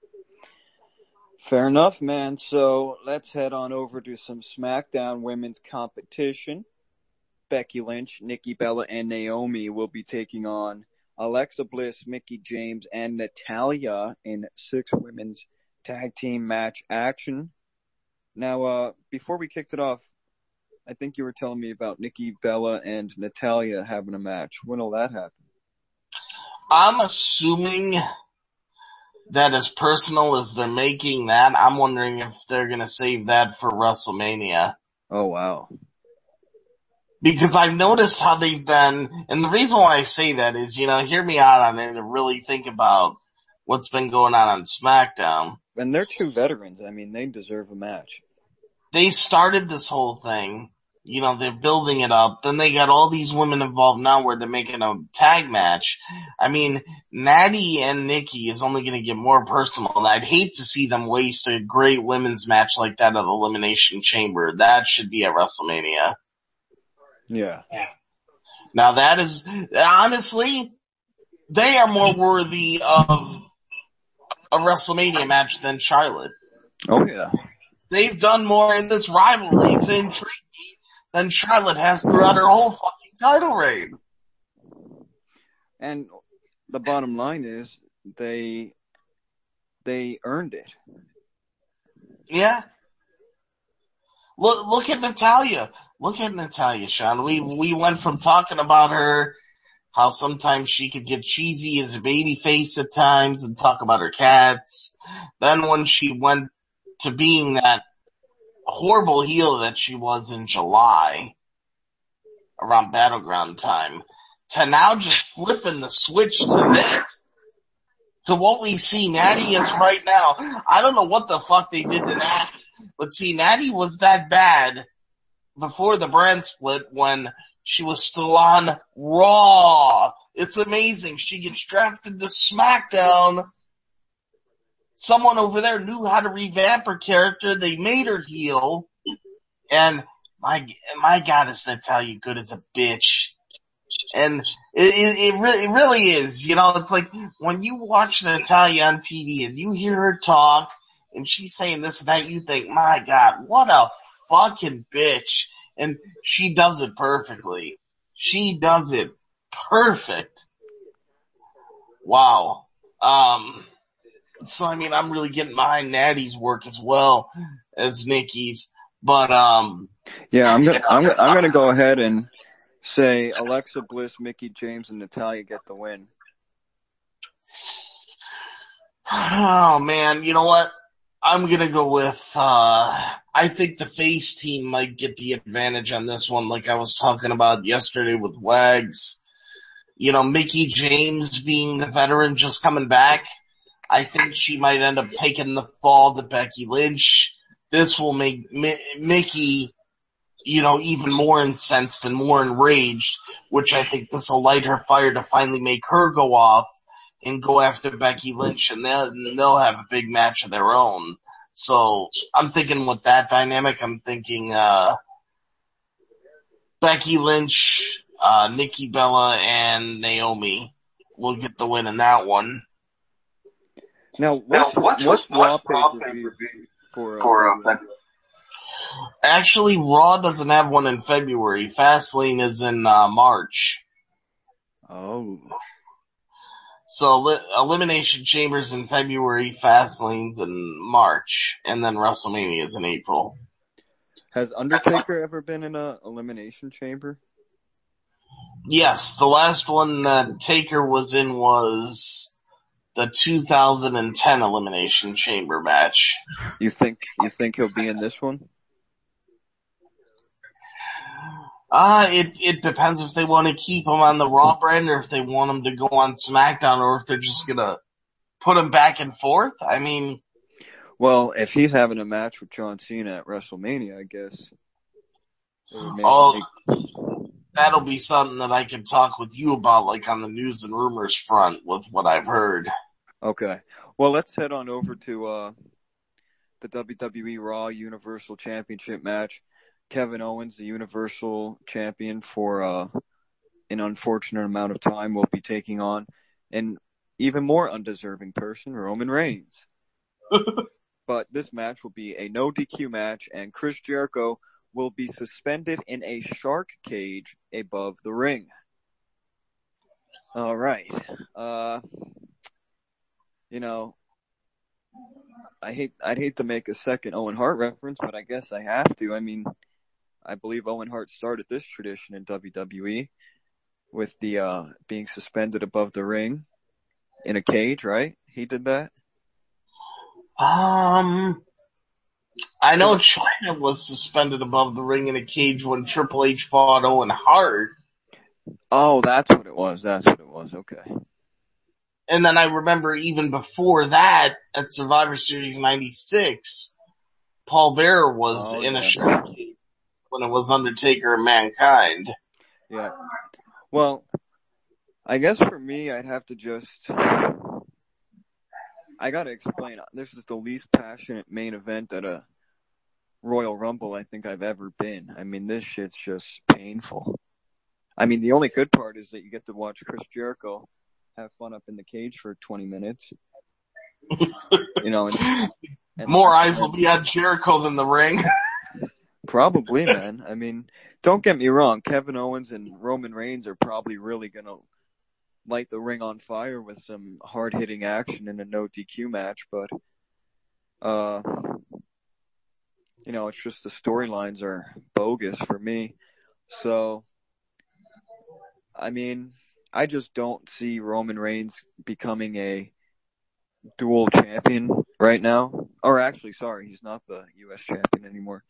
Speaker 2: Fair enough, man. So let's head on over to some SmackDown women's competition. Becky Lynch, Nikki Bella, and Naomi will be taking on Alexa Bliss, Mickie James, and Natalya in 6 women's tag team match action. Now, before we kicked it off, I think you were telling me about Nikki Bella and Natalya having a match. When will that happen?
Speaker 1: I'm assuming that as personal as they're making that, I'm wondering if they're going to save that for WrestleMania.
Speaker 2: Oh, wow.
Speaker 1: Because I've noticed how they've been, and the reason why I say that is, hear me out on it and really think about what's been going on SmackDown.
Speaker 2: And they're 2 veterans. I mean, they deserve a match.
Speaker 1: They started this whole thing. They're building it up. Then they got all these women involved now where they're making a tag match. I mean, Natty and Nikki is only going to get more personal, and I'd hate to see them waste a great women's match like that at Elimination Chamber. That should be at WrestleMania.
Speaker 2: Yeah.
Speaker 1: Now that is, honestly, they are more worthy of a WrestleMania match than Charlotte.
Speaker 2: Oh, yeah.
Speaker 1: They've done more in this rivalry to intrigue me than Charlotte has throughout her whole fucking title reign.
Speaker 2: And the bottom line is they earned it.
Speaker 1: Yeah. Look at Natalya. Look at Natalya, Sean. We went from talking about her, how sometimes she could get cheesy as a baby face at times and talk about her cats. Then when she went to being that horrible heel that she was in July, around Battleground time, to now just flipping the switch to this. To what we see Natty is right now. I don't know what the fuck they did to Natty, but see, Natty was that bad before the brand split when she was still on Raw. It's amazing. She gets drafted to SmackDown. Someone over there knew how to revamp her character. They made her heel. And my God, is Natalya good as a bitch. And it really is. It's like when you watch Natalya on TV and you hear her talk and she's saying this and that, you think, my God, what a fucking bitch. And she does it perfectly. She does it perfect. Wow. So I mean, I'm really getting behind Natty's work as well as Nikki's, but
Speaker 2: yeah, I'm gonna go ahead and say Alexa Bliss, Mickie James, and Natalya get the win.
Speaker 1: Oh man, you know what? I'm gonna go with, I think the face team might get the advantage on this one, like I was talking about yesterday with Wags. Mickie James being the veteran just coming back, I think she might end up taking the fall to Becky Lynch. This will make Mickie, even more incensed and more enraged, which I think this will light her fire to finally make her go off and go after Becky Lynch, and they'll have a big match of their own. So I'm thinking with that dynamic, I'm thinking Becky Lynch, Nikki Bella, and Naomi will get the win in that one.
Speaker 2: Now, what's Raw pay-per-view for
Speaker 1: Actually, Raw doesn't have one in February. Fastlane is in March.
Speaker 2: Oh.
Speaker 1: So Elimination Chamber's in February, Fastlane's in March, and then WrestleMania is in April.
Speaker 2: Has Undertaker ever been in a Elimination Chamber?
Speaker 1: Yes, the last one that Taker was in was the 2010 Elimination Chamber match.
Speaker 2: You think he'll be in this one?
Speaker 1: It depends if they want to keep him on the Raw brand or if they want him to go on SmackDown or if they're just gonna put him back and forth. I mean,
Speaker 2: well, if he's having a match with John Cena at WrestleMania, I guess.
Speaker 1: that'll be something that I can talk with you about, like on the news and rumors front with what I've heard.
Speaker 2: Okay. Well, let's head on over to the WWE Raw Universal Championship match. Kevin Owens, the Universal Champion for an unfortunate amount of time, will be taking on an even more undeserving person, Roman Reigns. But this match will be a no DQ match, and Chris Jericho will be suspended in a shark cage above the ring. All right. I'd hate to make a second Owen Hart reference, but I guess I have to. I mean, I believe Owen Hart started this tradition in WWE with the being suspended above the ring in a cage, right? He did that.
Speaker 1: I know China was suspended above the ring in a cage when Triple H fought Owen Hart.
Speaker 2: Oh, that's what it was. Okay.
Speaker 1: And then I remember even before that, at Survivor Series 96, Paul Bearer was in a shark cage when it was Undertaker and Mankind.
Speaker 2: Yeah. Well, I guess for me, I'd have to I gotta explain. This is the least passionate main event at a Royal Rumble I think I've ever been. I mean, this shit's just painful. I mean, the only good part is that you get to watch Chris Jericho have fun up in the cage for 20 minutes. And
Speaker 1: more eyes will be on Jericho than the ring.
Speaker 2: Probably, man. I mean, don't get me wrong. Kevin Owens and Roman Reigns are probably really gonna light the ring on fire with some hard-hitting action in a no DQ match, but it's just the storylines are bogus for me. So, I mean, I just don't see Roman Reigns becoming a dual champion right now. Or actually, sorry, he's not the U.S. champion anymore.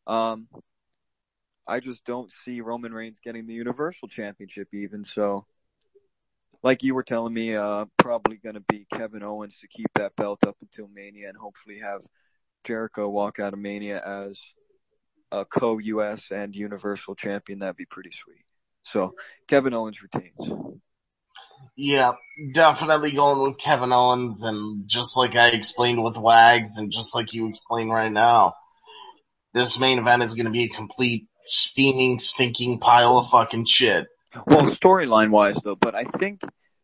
Speaker 2: I just don't see Roman Reigns getting the Universal Championship even. So, like you were telling me, probably going to be Kevin Owens to keep that belt up until Mania and hopefully have Jericho walk out of Mania as a co-US and Universal Champion. That'd be pretty sweet. So, Kevin Owens retains.
Speaker 1: Yeah, definitely going with Kevin Owens, and just like I explained with Wags and just like you explained right now, this main event is going to be a complete steaming, stinking pile of fucking shit.
Speaker 2: Well, storyline wise though, but I think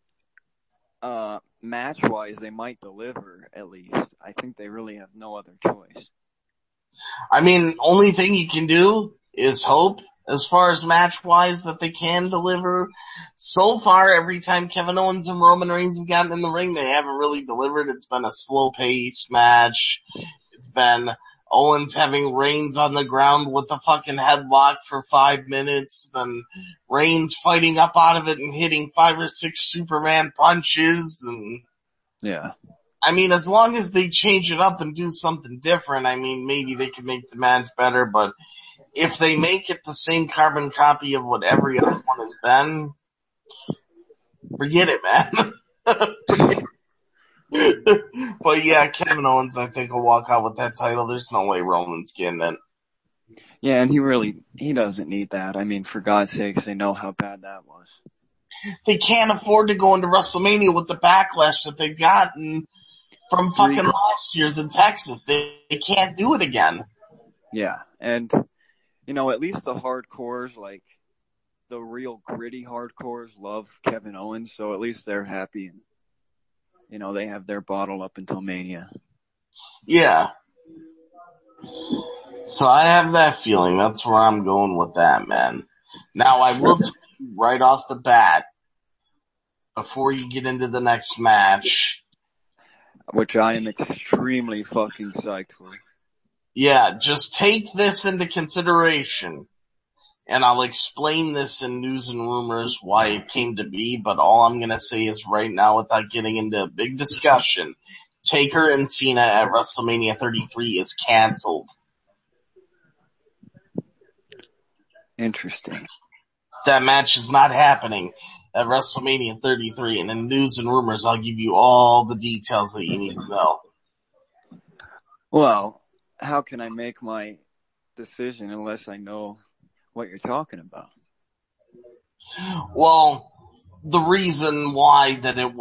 Speaker 2: match wise they might deliver at least. I think they really have no other choice.
Speaker 1: I mean, only thing you can do is hope as far as match wise that they can deliver. So far, every time Kevin Owens and Roman Reigns have gotten in the ring, they haven't really delivered. It's been a slow paced match. It's been Owens having Reigns on the ground with a fucking headlock for 5 minutes, then Reigns fighting up out of it and hitting 5 or 6 Superman punches. And
Speaker 2: yeah,
Speaker 1: I mean, as long as they change it up and do something different, I mean, maybe they can make the match better, but if they make it the same carbon copy of what every other one has been, forget it, man. But yeah, Kevin Owens, I think, will walk out with that title. There's no way Roman's getting it.
Speaker 2: Yeah, and he doesn't need that. I mean, for God's sakes, they know how bad that was.
Speaker 1: They can't afford to go into WrestleMania with the backlash that they've gotten from fucking last year's in Texas. They can't do it again.
Speaker 2: Yeah, and at least the hardcores, like the real gritty hardcores, love Kevin Owens, so at least they're happy and they have their bottle up until Mania.
Speaker 1: Yeah. So I have that feeling. That's where I'm going with that, man. Now I will tell you right off the bat, before you get into the next match,
Speaker 2: which I am extremely fucking psyched for.
Speaker 1: Yeah, just take this into consideration. And I'll explain this in news and rumors why it came to be, but all I'm gonna say is right now, without getting into a big discussion, Taker and Cena at WrestleMania 33 is canceled.
Speaker 2: Interesting.
Speaker 1: That match is not happening at WrestleMania 33, and in news and rumors, I'll give you all the details that you need to know.
Speaker 2: Well, how can I make my decision unless I know what you're talking about?
Speaker 1: Well, the reason why that it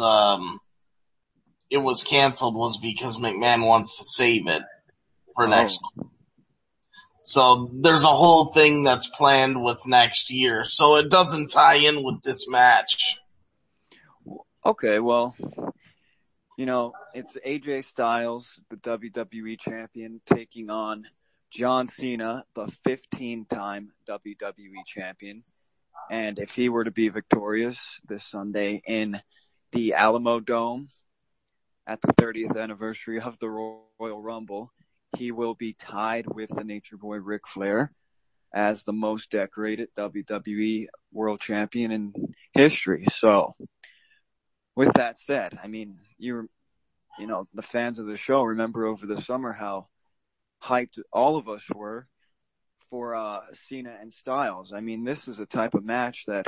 Speaker 1: was canceled was because McMahon wants to save it for next. So there's a whole thing that's planned with next year. So it doesn't tie in with this match.
Speaker 2: Okay, well, it's AJ Styles, the WWE champion, taking on John Cena, the 15-time WWE champion. And if he were to be victorious this Sunday in the Alamo Dome at the 30th anniversary of the Royal Rumble, he will be tied with the Nature Boy Ric Flair as the most decorated WWE World Champion in history. So, with that said, I mean, the fans of the show remember over the summer how hyped all of us were for Cena and Styles. I mean, this is a type of match that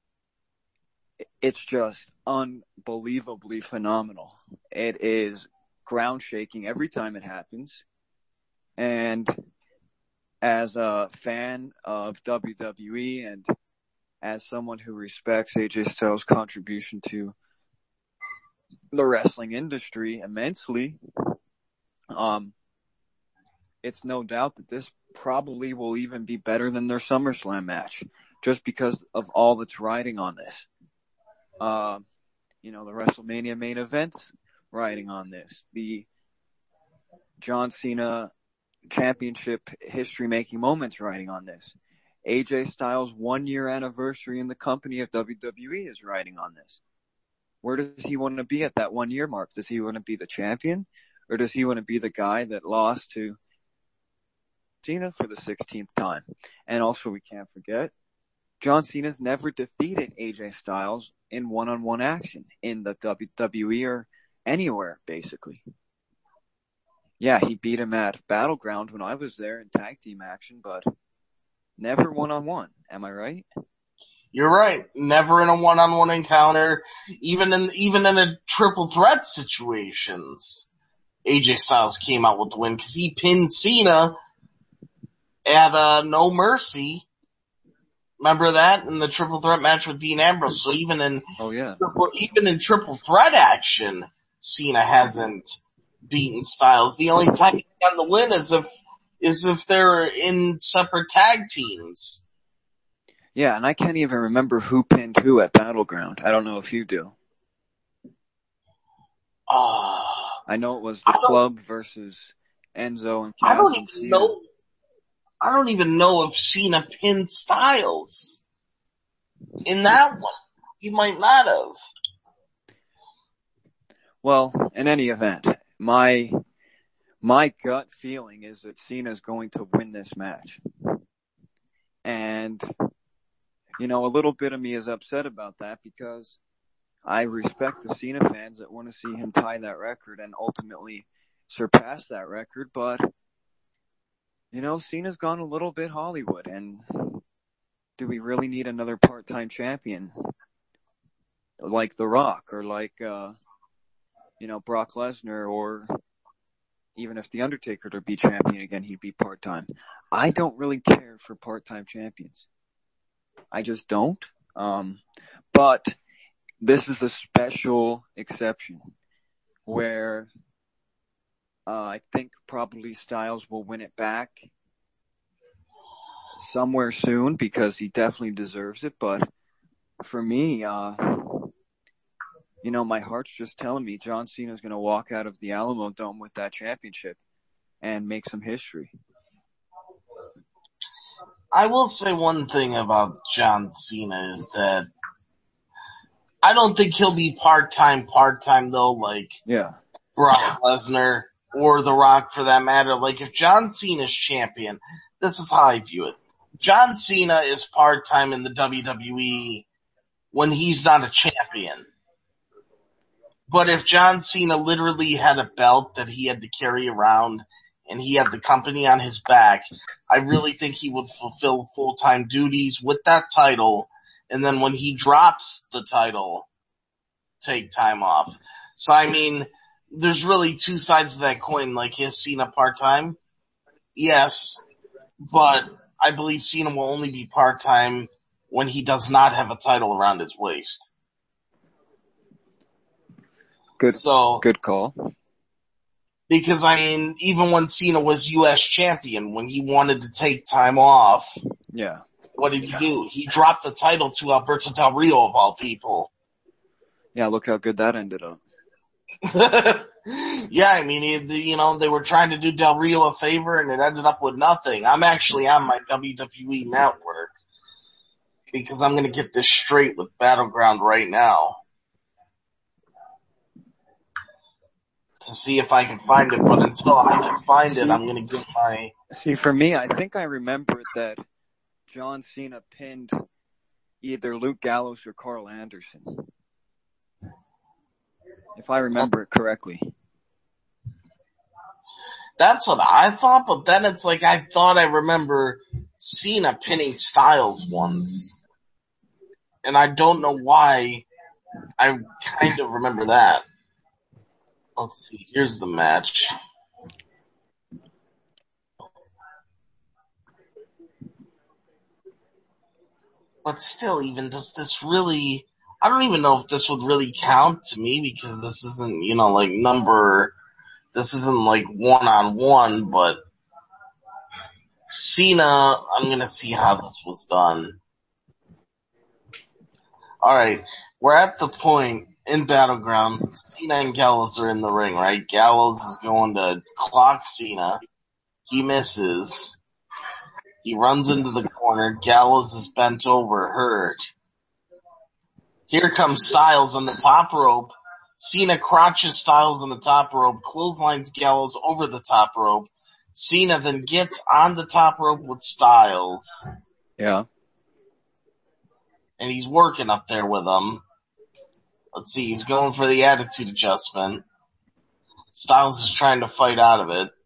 Speaker 2: it's just unbelievably phenomenal. It is ground shaking every time it happens. And as a fan of WWE and as someone who respects AJ Styles' contribution to the wrestling industry immensely, it's no doubt that this probably will even be better than their SummerSlam match, just because of all that's riding on this. The WrestleMania main events riding on this. The John Cena championship history-making moments riding on this. AJ Styles' 1-year anniversary in the company of WWE is riding on this. Where does he want to be at that 1-year mark? Does he want to be the champion? Or does he want to be the guy that lost to Cena for the 16th time? And also, we can't forget, John Cena's never defeated AJ Styles in one-on-one action in the WWE or anywhere, basically. Yeah, he beat him at Battleground when I was there in tag team action, but never one-on-one. Am I right?
Speaker 1: You're right. Never in a one-on-one encounter, even in a triple threat situations. AJ Styles came out with the win because he pinned Cena at No Mercy. Remember that in the triple threat match with Dean Ambrose? So even in triple threat action, Cena hasn't beaten Styles. The only time he got the win is if they're in separate tag teams.
Speaker 2: Yeah, and I can't even remember who pinned who at Battleground. I don't know if you do. I know it was the Club versus Enzo and Cass and Cena.
Speaker 1: I don't even know if Cena pinned Styles in that one. He might not have.
Speaker 2: Well, in any event, my gut feeling is that Cena's going to win this match. And, a little bit of me is upset about that because I respect the Cena fans that want to see him tie that record and ultimately surpass that record, but Cena's gone a little bit Hollywood, and do we really need another part-time champion like The Rock or like, Brock Lesnar, or even if The Undertaker to be champion again, he'd be part-time. I don't really care for part-time champions. I just don't. But this is a special exception where I think probably Styles will win it back somewhere soon because he definitely deserves it. But for me, my heart's just telling me John Cena's going to walk out of the Alamo Dome with that championship and make some history.
Speaker 1: I will say one thing about John Cena is that I don't think he'll be part-time though, like Brock Lesnar or The Rock for that matter. Like if John Cena's champion, this is how I view it. John Cena is part-time in the WWE when he's not a champion. But if John Cena literally had a belt that he had to carry around and he had the company on his back, I really think he would fulfill full-time duties with that title, and then when he drops the title, take time off. So I mean, there's really two sides of that coin. Like, is Cena part-time? Yes, but I believe Cena will only be part-time when he does not have a title around his waist.
Speaker 2: Good call.
Speaker 1: Because, I mean, even when Cena was U.S. champion, when he wanted to take time off,
Speaker 2: yeah,
Speaker 1: what did he do? He dropped the title to Alberto Del Rio, of all people.
Speaker 2: Yeah, look how good that ended up.
Speaker 1: Yeah, I mean, they were trying to do Del Rio a favor, and it ended up with nothing. I'm actually on my WWE network, because I'm going to get this straight with Battleground right now. To see if I can find it, but until I can find it, I'm going to give my...
Speaker 2: See, for me, I think I remembered that John Cena pinned either Luke Gallows or Carl Anderson. If I remember it correctly.
Speaker 1: That's what I thought, but then it's like I thought I remember Cena pinning Styles once. And I don't know why I kind of remember that. Let's see, here's the match. But still, even does this really... I don't even know if this would really count to me, because this isn't, this isn't like one-on-one, but Cena, I'm going to see how this was done. Alright, we're at the point in Battleground. Cena and Gallows are in the ring, right? Gallows is going to clock Cena. He misses. He runs into the corner. Gallows is bent over, hurt. Here comes Styles on the top rope. Cena crotches Styles on the top rope, clotheslines Gallows over the top rope. Cena then gets on the top rope with Styles.
Speaker 2: Yeah.
Speaker 1: And he's working up there with him. Let's see, he's going for the attitude adjustment. Styles is trying to fight out of it.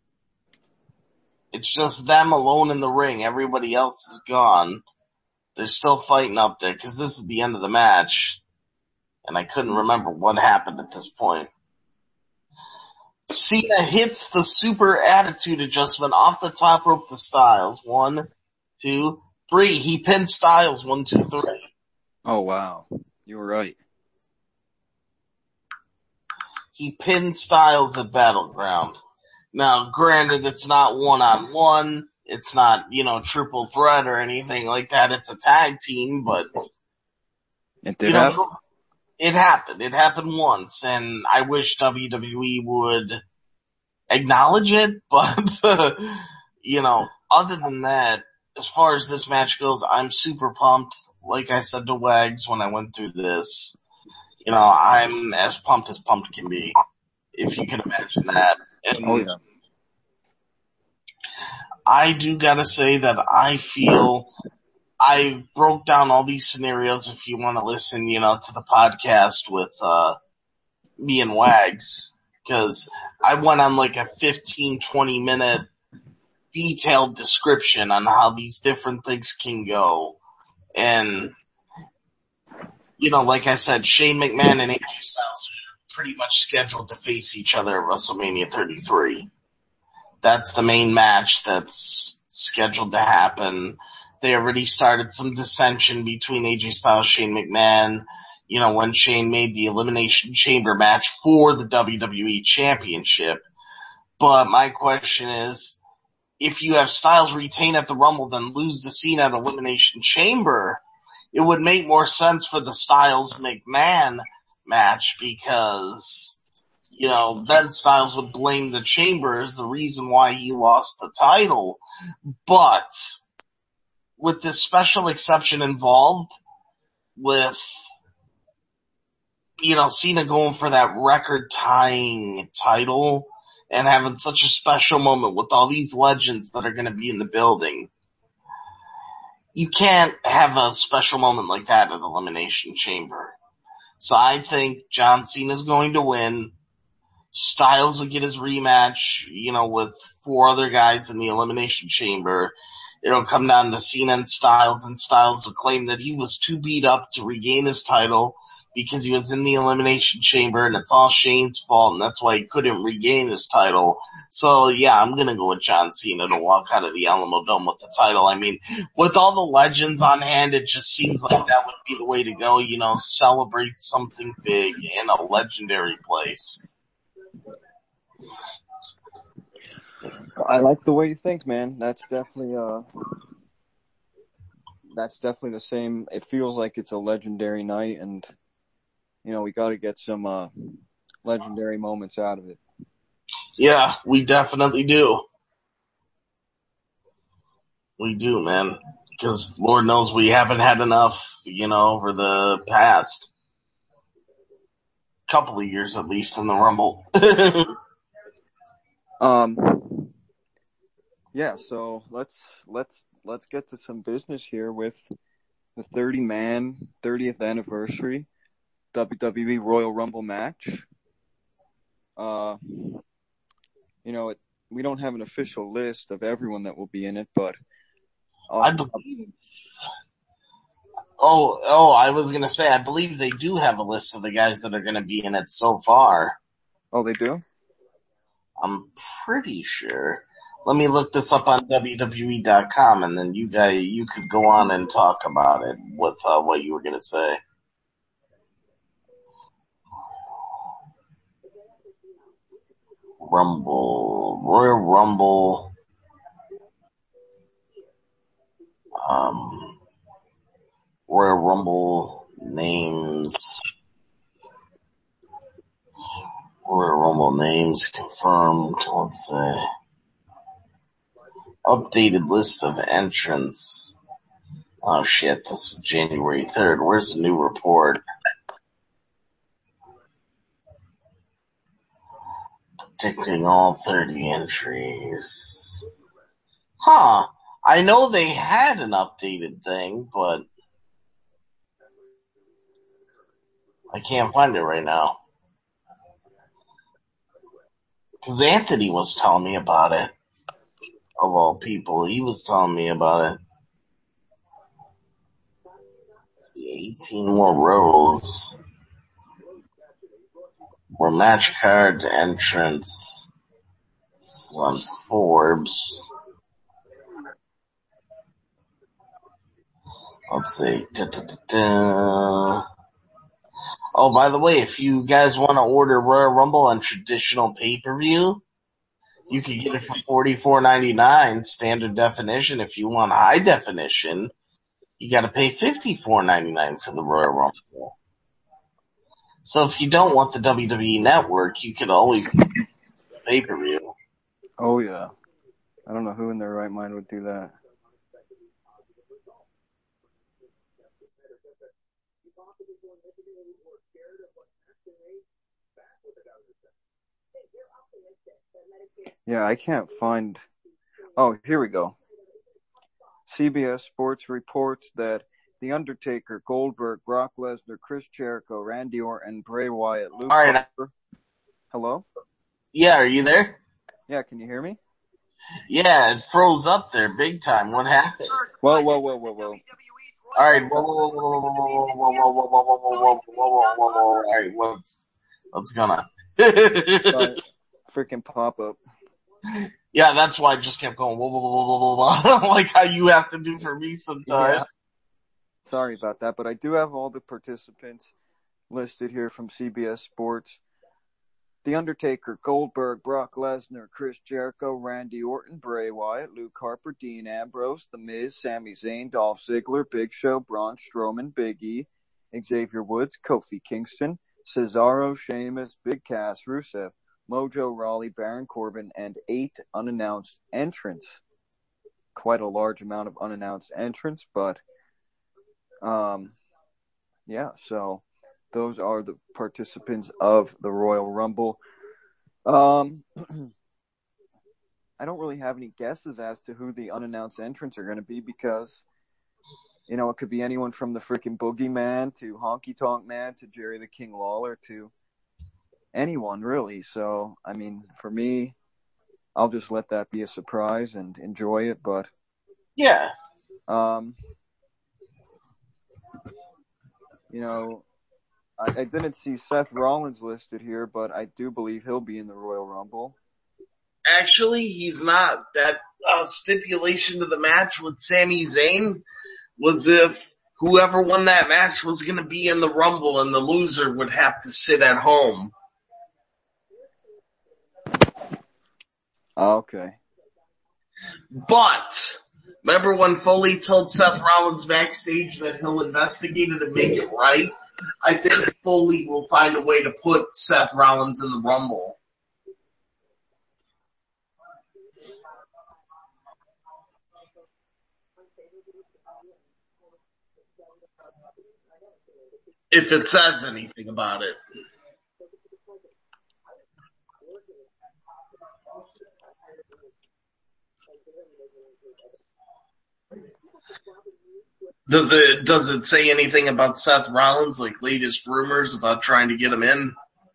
Speaker 1: It's just them alone in the ring. Everybody else is gone. They're still fighting up there, because this is the end of the match. And I couldn't remember what happened at this point. Cena hits the super attitude adjustment off the top rope to Styles. 1, 2, 3. He pins Styles. 1, 2, 3.
Speaker 2: Oh, wow. You were right.
Speaker 1: He pinned Styles at Battleground. Now, granted, it's not one-on-one. It's not, triple threat or anything like that. It's a tag team, but...
Speaker 2: It did happen?
Speaker 1: It happened. It happened once, and I wish WWE would acknowledge it, but, other than that, as far as this match goes, I'm super pumped. Like I said to Wags when I went through this, I'm as pumped can be, if you can imagine that. And
Speaker 2: oh, yeah.
Speaker 1: I do gotta say that I feel I broke down all these scenarios if you want to listen, to the podcast with, me and Wags, cause I went on like a 15-20 minute detailed description on how these different things can go. And, like I said, Shane McMahon and AJ Styles are pretty much scheduled to face each other at WrestleMania 33. That's the main match that's scheduled to happen. They already started some dissension between AJ Styles, Shane McMahon, when Shane made the Elimination Chamber match for the WWE Championship. But my question is, if you have Styles retain at the Rumble, then lose to Cena at Elimination Chamber, it would make more sense for the Styles McMahon match, because, then Styles would blame the Chamber as the reason why he lost the title. But with this special exception involved, with, Cena going for that record-tying title and having such a special moment with all these legends that are going to be in the building, you can't have a special moment like that at Elimination Chamber. So I think John Cena's going to win. Styles will get his rematch, with 4 other guys in the Elimination Chamber. It'll come down to Cena and Styles will claim that he was too beat up to regain his title because he was in the Elimination Chamber, and it's all Shane's fault, and that's why he couldn't regain his title. So yeah, I'm gonna go with John Cena to walk out of the Alamo Dome with the title. I mean, with all the legends on hand, it just seems like that would be the way to go, celebrate something big in a legendary place.
Speaker 2: I like the way you think, man. That's definitely the same. It feels like it's a legendary night, and we got to get some legendary moments out of it.
Speaker 1: Yeah, we definitely do. We do, man. Because Lord knows we haven't had enough, over the past couple of years at least in the Rumble.
Speaker 2: Yeah, so let's get to some business here with the 30-man 30th anniversary WWE Royal Rumble match. We don't have an official list of everyone that will be in it, but
Speaker 1: I believe. I was gonna say, I believe they do have a list of the guys that are gonna be in it so far.
Speaker 2: Oh, they do?
Speaker 1: I'm pretty sure. Let me look this up on WWE.com, and then you could go on and talk about it with what you were gonna say. Royal Rumble. Royal Rumble names. Royal Rumble names confirmed. Let's say updated list of entrants. Oh shit! This is January 3rd. Where's the new report? Predicting all 30 entries. Huh. I know they had an updated thing, but I can't find it right now. Because Anthony was telling me about it. Of all people, he was telling me about it. Let's see, 18 more rows. More match card entrants. This is on Forbes. Let's see. Oh, by the way, if you guys want to order Royal Rumble on traditional pay-per-view, you can get it for $44.99 standard definition. If you want high definition, you got to pay $54.99 for the Royal Rumble. So if you don't want the WWE Network, you could always get the pay-per-view.
Speaker 2: Oh yeah, I don't know who in their right mind would do that. Yeah, I can't find. Oh, here we go. CBS Sports reports that The Undertaker, Goldberg, Brock Lesnar, Chris Jericho, Randy Orton, Bray Wyatt, Luke Harper. Hello?
Speaker 1: Yeah, are you there?
Speaker 2: Yeah, can you hear me?
Speaker 1: Yeah, it froze up there big time. What happened?
Speaker 2: Whoa.
Speaker 1: Alright, Alright, what's going on?
Speaker 2: Freaking pop-up.
Speaker 1: Yeah, that's why I just kept going, like how you have to do for me sometimes.
Speaker 2: Yeah. Sorry about that, but I do have all the participants listed here from CBS Sports. The Undertaker, Goldberg, Brock Lesnar, Chris Jericho, Randy Orton, Bray Wyatt, Luke Harper, Dean Ambrose, The Miz, Sami Zayn, Dolph Ziggler, Big Show, Braun Strowman, Big E, Xavier Woods, Kofi Kingston, Cesaro, Sheamus, Big Cass, Rusev, Mojo Rawley, Baron Corbin, and 8 unannounced entrants. Quite a large amount of unannounced entrants, but yeah, so those are the participants of the Royal Rumble. I don't really have any guesses as to who the unannounced entrants are going to be because, it could be anyone from the freaking Boogeyman to Honky Tonk Man to Jerry the King Lawler to anyone really. So, I mean, for me, I'll just let that be a surprise and enjoy it. But
Speaker 1: yeah,
Speaker 2: I didn't see Seth Rollins listed here, but I do believe he'll be in the Royal Rumble.
Speaker 1: Actually, he's not. That stipulation to the match with Sami Zayn was if whoever won that match was going to be in the Rumble and the loser would have to sit at home.
Speaker 2: Okay.
Speaker 1: But remember when Foley told Seth Rollins backstage that he'll investigate it and make it right? I think Foley will find a way to put Seth Rollins in the Rumble. If it says anything about it. Does it say anything about Seth Rollins, like latest rumors about trying to get him in?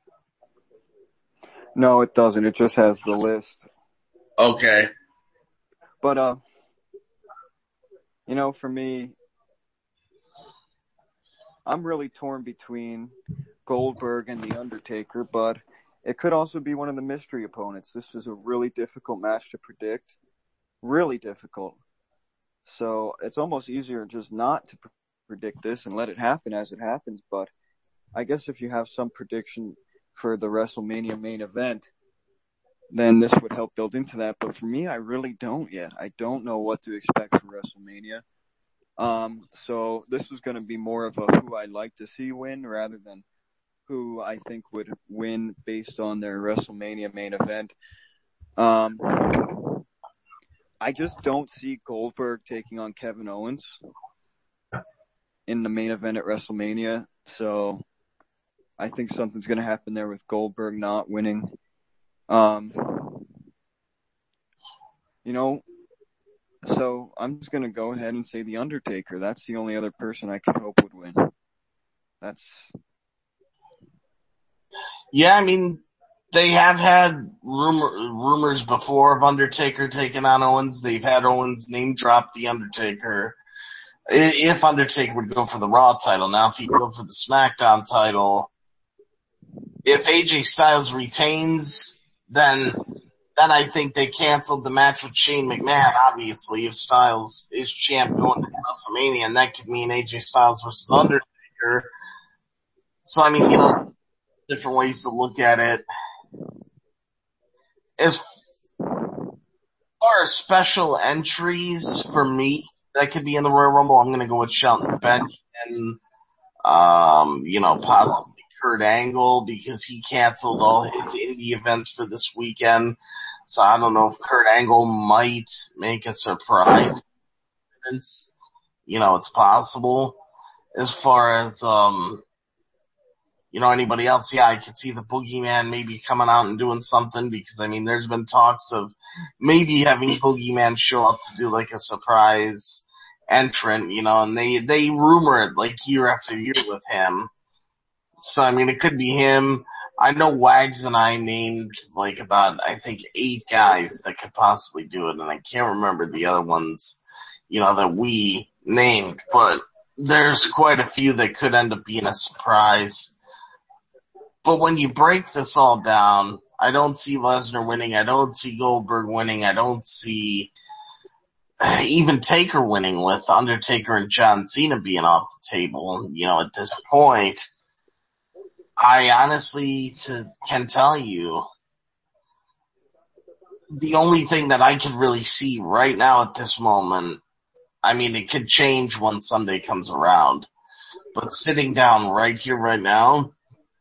Speaker 2: No, it doesn't. It just has the list.
Speaker 1: Okay.
Speaker 2: But, for me, I'm really torn between Goldberg and The Undertaker, but it could also be one of the mystery opponents. This was a really difficult match to predict. Really difficult. So it's almost easier just not to predict this and let it happen as it happens. But I guess if you have some prediction for the WrestleMania main event, then this would help build into that. But for me, I really don't yet. I don't know what to expect for WrestleMania. So this is going to be more of a who I'd like to see win rather than who I think would win based on their WrestleMania main event. I just don't see Goldberg taking on Kevin Owens in the main event at WrestleMania. So I think something's going to happen there with Goldberg not winning. So I'm just going to go ahead and say The Undertaker. That's the only other person I could hope would win.
Speaker 1: Yeah, I mean, they have had rumors before of Undertaker taking on Owens. They've had Owens name drop The Undertaker. If Undertaker would go for the Raw title. Now, if he'd go for the SmackDown title, if AJ Styles retains, then I think they canceled the match with Shane McMahon, obviously, if Styles is champ going to WrestleMania, and that could mean AJ Styles versus Undertaker. So, I mean, different ways to look at it. As far as special entries for me that could be in the Royal Rumble, I'm going to go with Shelton Benjamin, possibly Kurt Angle, because he canceled all his indie events for this weekend. So I don't know if Kurt Angle might make a surprise. It's possible. As far as, anybody else, yeah, I could see the Boogeyman maybe coming out and doing something because, I mean, there's been talks of maybe having Boogeyman show up to do like a surprise entrant, and they rumor it like year after year with him. So, I mean, it could be him. I know Wags and I named like about, I think, 8 guys that could possibly do it, and I can't remember the other ones, that we named, but there's quite a few that could end up being a surprise. But when you break this all down, I don't see Lesnar winning, I don't see Goldberg winning, I don't see even Taker winning with Undertaker and John Cena being off the table, at this point. I honestly can tell you the only thing that I could really see right now at this moment, I mean, it could change when Sunday comes around, but sitting down right here, right now,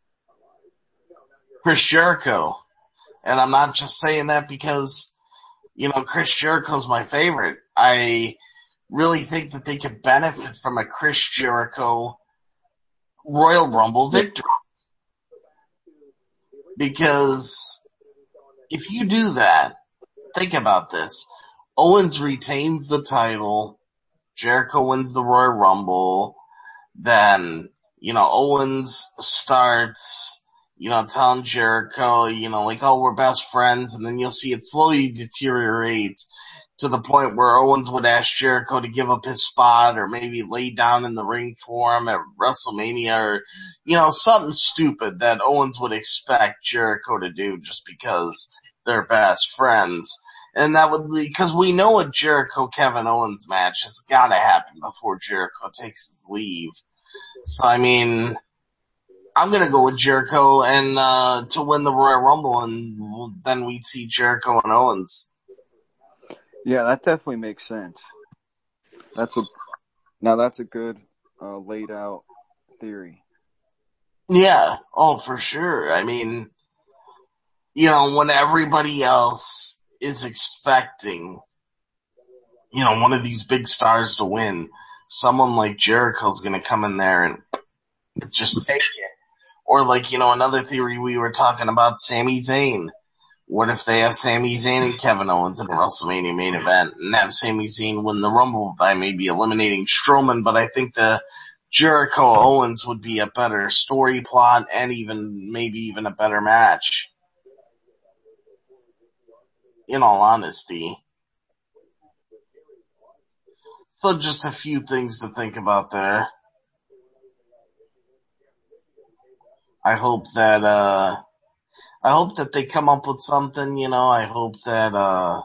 Speaker 1: Chris Jericho. And I'm not just saying that because, Chris Jericho's my favorite. I really think that they could benefit from a Chris Jericho Royal Rumble victory. Because if you do that, think about this. Owens retains the title, Jericho wins the Royal Rumble, then, Owens starts, telling Jericho, we're best friends, and then you'll see it slowly deteriorate to the point where Owens would ask Jericho to give up his spot or maybe lay down in the ring for him at WrestleMania or, something stupid that Owens would expect Jericho to do just because they're best friends. And that would be, because we know a Jericho-Kevin Owens match has gotta happen before Jericho takes his leave. So, I mean, I'm gonna go with Jericho and, to win the Royal Rumble, and then we'd see Jericho and Owens.
Speaker 2: Yeah, that definitely makes sense. That's a good, laid out theory.
Speaker 1: Yeah, oh, for sure. I mean, when everybody else is expecting, one of these big stars to win, someone like Jericho's gonna come in there and just take it. Or like, another theory we were talking about, Sami Zayn. What if they have Sami Zayn and Kevin Owens in a WrestleMania main event and have Sami Zayn win the Rumble by maybe eliminating Strowman? But I think the Jericho Owens would be a better story plot and maybe even a better match. In all honesty. So just a few things to think about there. I hope that they come up with something, I hope that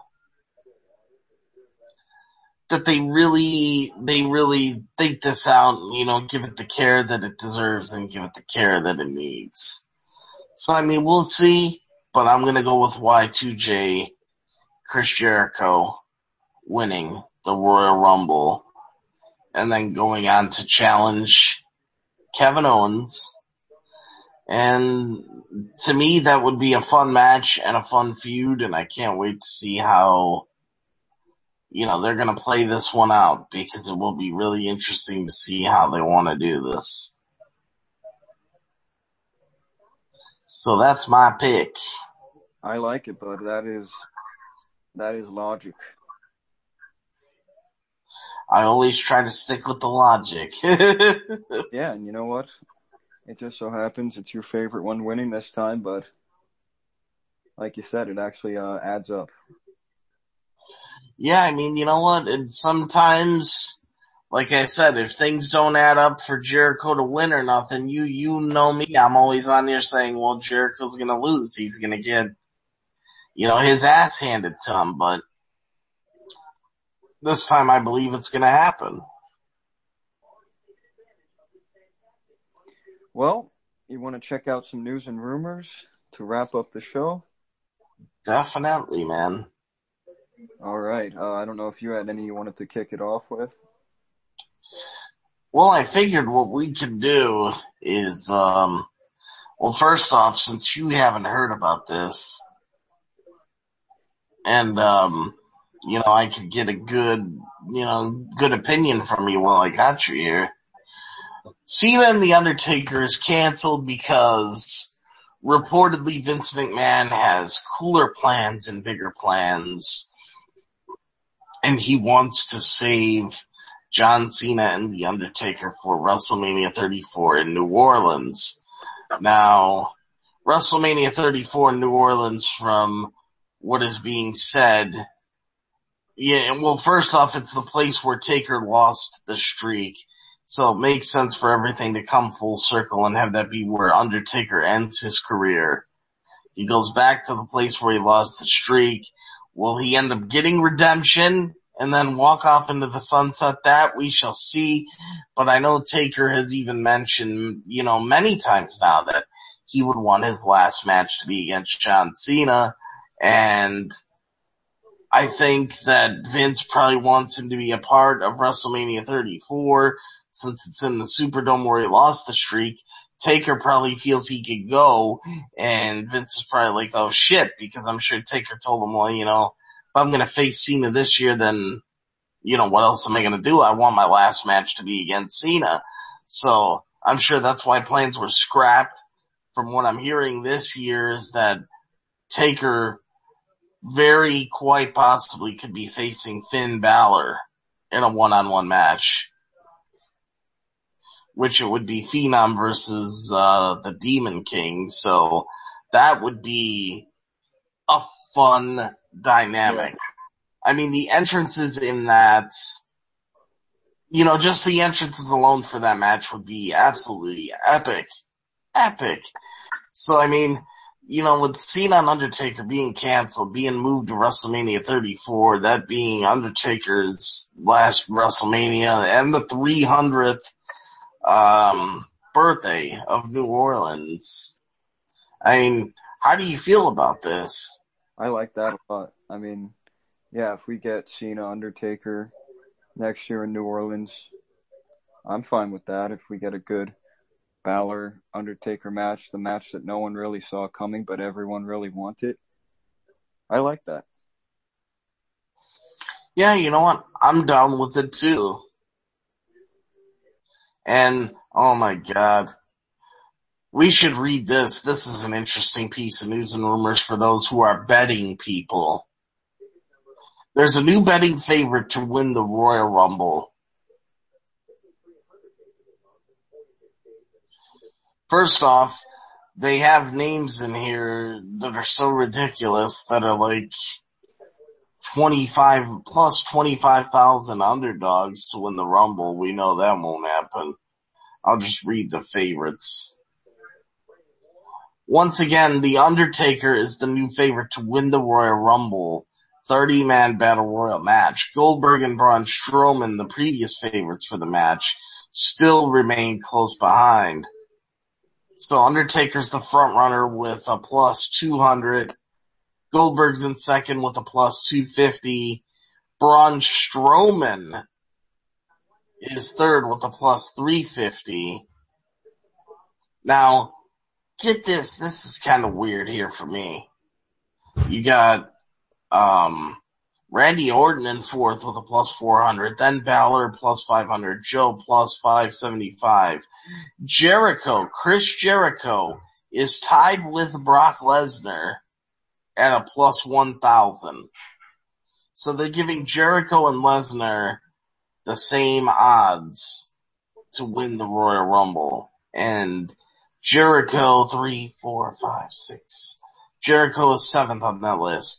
Speaker 1: they really think this out and, give it the care that it deserves and give it the care that it needs. So, I mean, we'll see, but I'm gonna go with Y2J, Chris Jericho, winning the Royal Rumble, and then going on to challenge Kevin Owens. And to me, that would be a fun match and a fun feud, and I can't wait to see how, they're gonna play this one out, because it will be really interesting to see how they want to do this. So that's my pick.
Speaker 2: I like it, but that is logic.
Speaker 1: I always try to stick with the logic.
Speaker 2: Yeah, and you know what? It just so happens it's your favorite one winning this time, but like you said, it actually adds up.
Speaker 1: Yeah, I mean, you know what? And sometimes, like I said, if things don't add up for Jericho to win or nothing, you know me, I'm always on here saying, well, Jericho's gonna lose. He's gonna get, his ass handed to him, but this time I believe it's gonna happen.
Speaker 2: Well, you want to check out some news and rumors to wrap up the show?
Speaker 1: Definitely, man.
Speaker 2: All right. I don't know if you had any you wanted to kick it off with.
Speaker 1: Well, I figured what we could do is, well, first off, since you haven't heard about this, and, I could get a good, good opinion from you while I got you here. Cena and The Undertaker is canceled because reportedly Vince McMahon has cooler plans and bigger plans, and he wants to save John Cena and The Undertaker for WrestleMania 34 in New Orleans. Now, WrestleMania 34 in New Orleans, from what is being said, yeah, well, first off, it's the place where Taker lost the streak. So it makes sense for everything to come full circle and have that be where Undertaker ends his career. He goes back to the place where he lost the streak. Will he end up getting redemption and then walk off into the sunset? That we shall see. But I know Taker has even mentioned, many times now that he would want his last match to be against John Cena. And I think that Vince probably wants him to be a part of WrestleMania 34 since it's in the Superdome where he lost the streak. Taker probably feels he could go, and Vince is probably like, oh shit, because I'm sure Taker told him, well, if I'm gonna face Cena this year, then, what else am I gonna do? I want my last match to be against Cena. So, I'm sure that's why plans were scrapped. From what I'm hearing this year is that Taker very quite possibly could be facing Finn Balor in a one-on-one match, which it would be Phenom versus the Demon King. So that would be a fun dynamic. I mean, the entrances in that, just the entrances alone for that match would be absolutely epic. Epic. So, I mean, with Cena and Undertaker being canceled, being moved to WrestleMania 34, that being Undertaker's last WrestleMania, and the 300th birthday of New Orleans. I mean, how do you feel about this?
Speaker 2: I like that a lot. I mean, yeah, if we get Cena Undertaker next year in New Orleans, I'm fine with that. If we get a good Balor Undertaker match, the match that no one really saw coming, but everyone really wanted, I like that.
Speaker 1: Yeah, you know what? I'm down with it too. And, oh my god. We should read this. This is an interesting piece of news and rumors for those who are betting people. There's a new betting favorite to win the Royal Rumble. First off, they have names in here that are so ridiculous that are like 25,000 underdogs to win the Rumble. We know that won't happen. I'll just read the favorites. Once again, The Undertaker is the new favorite to win the Royal Rumble 30-man Battle Royal match. Goldberg and Braun Strowman, the previous favorites for the match, still remain close behind. So Undertaker's the front runner with a plus 200. Goldberg's in second with a plus 250. Braun Strowman is third with a plus 350. Now, get this. This is kind of weird here for me. You got Randy Orton in fourth with a plus 400. Then Balor plus 500. Joe plus 575. Chris Jericho is tied with Brock Lesnar at a plus 1,000. So they're giving Jericho and Lesnar the same odds to win the Royal Rumble. And Jericho, 3, 4, 5, 6. Jericho is seventh on that list.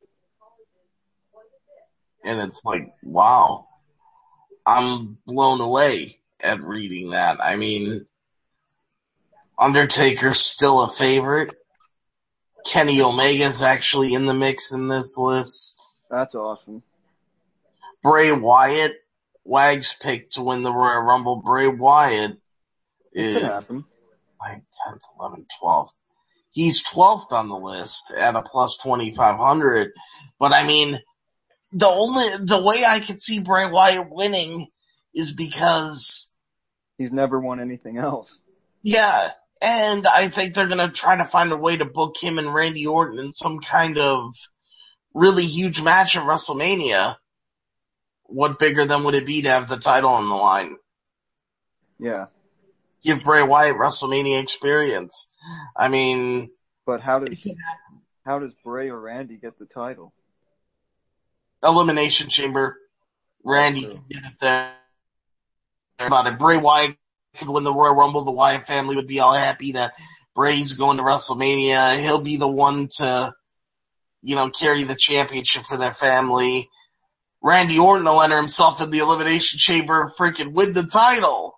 Speaker 1: And it's like, wow. I'm blown away at reading that. I mean, Undertaker's still a favorite. Kenny Omega's actually in the mix in this list.
Speaker 2: That's awesome.
Speaker 1: Bray Wyatt, Wag's pick to win the Royal Rumble. Bray Wyatt is like 10th, 11th, 12th. He's 12th on the list at a plus 2,500. But I mean, the way I could see Bray Wyatt winning is because
Speaker 2: he's never won anything else.
Speaker 1: Yeah, and I think they're gonna try to find a way to book him and Randy Orton in some kind of really huge match at WrestleMania. What bigger than would it be to have the title on the line?
Speaker 2: Yeah.
Speaker 1: Give Bray Wyatt WrestleMania experience. I mean,
Speaker 2: but how does Bray or Randy get the title?
Speaker 1: Elimination Chamber. Randy can get it there. About it. Bray Wyatt could win the Royal Rumble. The Wyatt family would be all happy that Bray's going to WrestleMania. He'll be the one to, carry the championship for their family. Randy Orton will enter himself in the Elimination Chamber and freaking win the title.